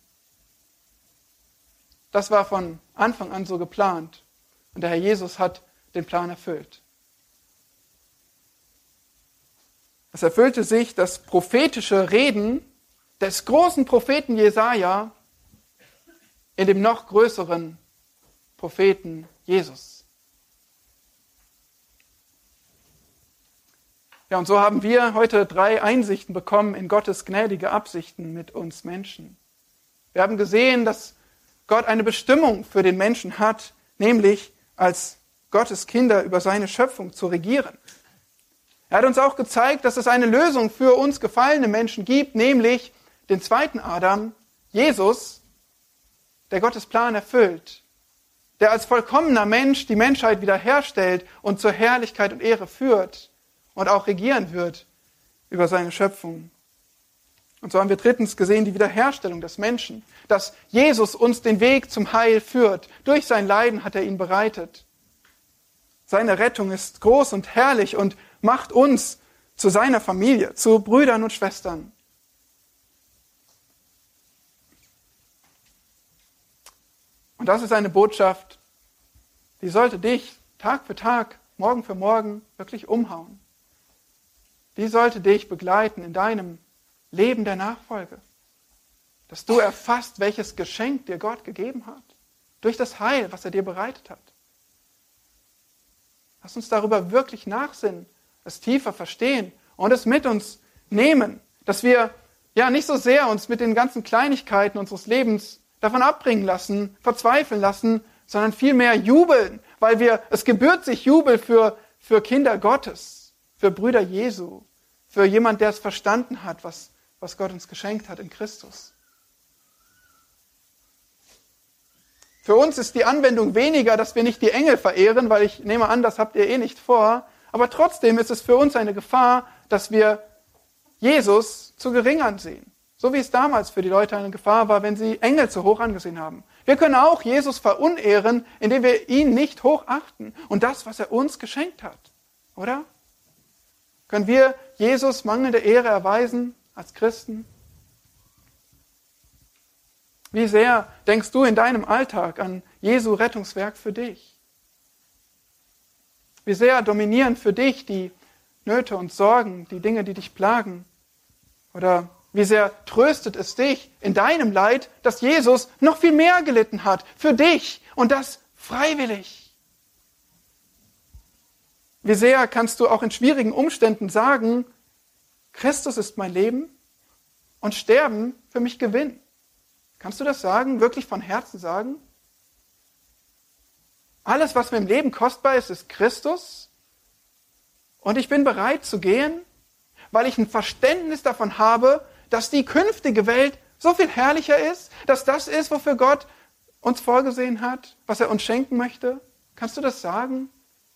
Das war von Anfang an so geplant. Und der Herr Jesus hat den Plan erfüllt. Es erfüllte sich das prophetische Reden des großen Propheten Jesaja in dem noch größeren Propheten Jesus. Ja, und so haben wir heute 3 Einsichten bekommen in Gottes gnädige Absichten mit uns Menschen. Wir haben gesehen, dass Gott eine Bestimmung für den Menschen hat, nämlich als Gottes Kinder über seine Schöpfung zu regieren. Er hat uns auch gezeigt, dass es eine Lösung für uns gefallene Menschen gibt, nämlich den zweiten Adam, Jesus, der Gottes Plan erfüllt, der als vollkommener Mensch die Menschheit wiederherstellt und zur Herrlichkeit und Ehre führt und auch regieren wird über seine Schöpfung. Und so haben wir drittens gesehen die Wiederherstellung des Menschen, dass Jesus uns den Weg zum Heil führt. Durch sein Leiden hat er ihn bereitet. Seine Rettung ist groß und herrlich und macht uns zu seiner Familie, zu Brüdern und Schwestern. Und das ist eine Botschaft, die sollte dich Tag für Tag, Morgen für Morgen wirklich umhauen. Die sollte dich begleiten in deinem Leben der Nachfolge. Dass du erfasst, welches Geschenk dir Gott gegeben hat. Durch das Heil, was er dir bereitet hat. Lass uns darüber wirklich nachsinnen, es tiefer verstehen und es mit uns nehmen. Dass wir ja nicht so sehr uns mit den ganzen Kleinigkeiten unseres Lebens davon abbringen lassen, verzweifeln lassen, sondern vielmehr jubeln, weil es gebührt sich Jubel für Kinder Gottes, für Brüder Jesu, für jemand, der es verstanden hat, was Gott uns geschenkt hat in Christus. Für uns ist die Anwendung weniger, dass wir nicht die Engel verehren, weil ich nehme an, das habt ihr eh nicht vor, aber trotzdem ist es für uns eine Gefahr, dass wir Jesus zu gering ansehen. So wie es damals für die Leute eine Gefahr war, wenn sie Engel zu hoch angesehen haben. Wir können auch Jesus verunehren, indem wir ihn nicht hochachten und das, was er uns geschenkt hat. Oder? Können wir Jesus mangelnde Ehre erweisen als Christen? Wie sehr denkst du in deinem Alltag an Jesu Rettungswerk für dich? Wie sehr dominieren für dich die Nöte und Sorgen, die Dinge, die dich plagen? Oder wie sehr tröstet es dich in deinem Leid, dass Jesus noch viel mehr gelitten hat für dich und das freiwillig? Wie sehr kannst du auch in schwierigen Umständen sagen, Christus ist mein Leben und Sterben für mich Gewinn? Kannst du das sagen, wirklich von Herzen sagen? Alles, was mir im Leben kostbar ist, ist Christus und ich bin bereit zu gehen, weil ich ein Verständnis davon habe, dass die künftige Welt so viel herrlicher ist, dass das ist, wofür Gott uns vorgesehen hat, was er uns schenken möchte. Kannst du das sagen?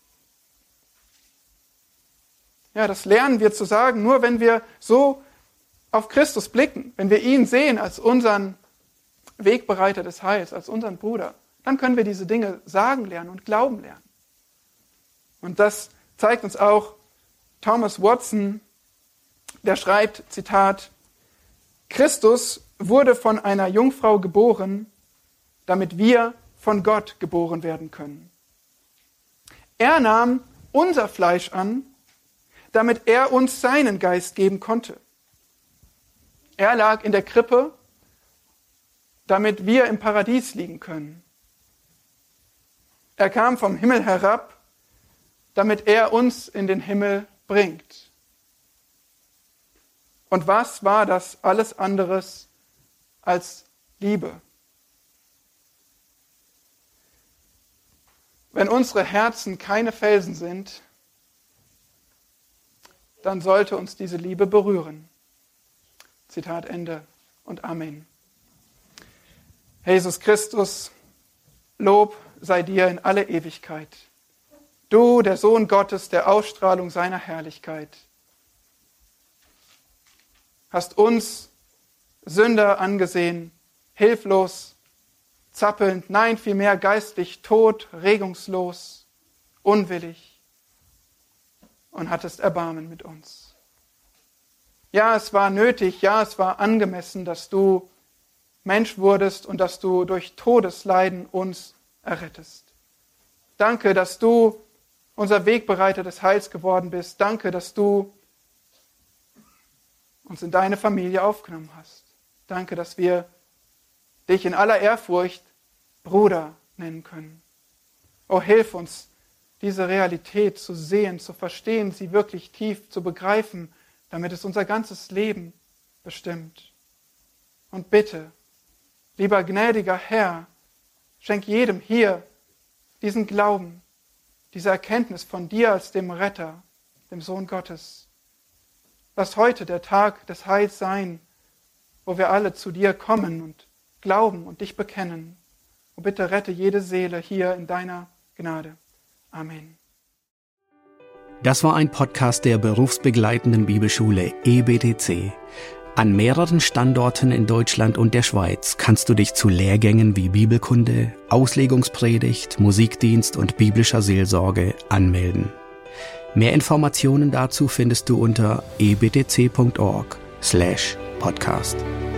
Ja, das lernen wir zu sagen, nur wenn wir so auf Christus blicken, wenn wir ihn sehen als unseren Wegbereiter des Heils, als unseren Bruder, dann können wir diese Dinge sagen lernen und glauben lernen. Und das zeigt uns auch Thomas Watson, der schreibt, Zitat, Christus wurde von einer Jungfrau geboren, damit wir von Gott geboren werden können. Er nahm unser Fleisch an, damit er uns seinen Geist geben konnte. Er lag in der Krippe, damit wir im Paradies liegen können. Er kam vom Himmel herab, damit er uns in den Himmel bringt. Und was war das alles anderes als Liebe? Wenn unsere Herzen keine Felsen sind, dann sollte uns diese Liebe berühren. Zitat Ende und Amen. Herr Jesus Christus, Lob sei dir in alle Ewigkeit. Du, der Sohn Gottes, der Ausstrahlung seiner Herrlichkeit, hast uns Sünder angesehen, hilflos, zappelnd, nein, vielmehr geistlich tot, regungslos, unwillig und hattest Erbarmen mit uns. Ja, es war nötig, ja, es war angemessen, dass du Mensch wurdest und dass du durch Todesleiden uns errettest. Danke, dass du unser Wegbereiter des Heils geworden bist. Danke, dass du uns in deine Familie aufgenommen hast. Danke, dass wir dich in aller Ehrfurcht Bruder nennen können. Oh, hilf uns, diese Realität zu sehen, zu verstehen, sie wirklich tief zu begreifen, damit es unser ganzes Leben bestimmt. Und bitte, lieber gnädiger Herr, schenk jedem hier diesen Glauben, diese Erkenntnis von dir als dem Retter, dem Sohn Gottes. Lass heute der Tag des Heils sein, wo wir alle zu dir kommen und glauben und dich bekennen. Und bitte rette jede Seele hier in deiner Gnade. Amen. Das war ein Podcast der berufsbegleitenden Bibelschule EBTC. An mehreren Standorten in Deutschland und der Schweiz kannst du dich zu Lehrgängen wie Bibelkunde, Auslegungspredigt, Musikdienst und biblischer Seelsorge anmelden. Mehr Informationen dazu findest du unter ebtc.org/podcast.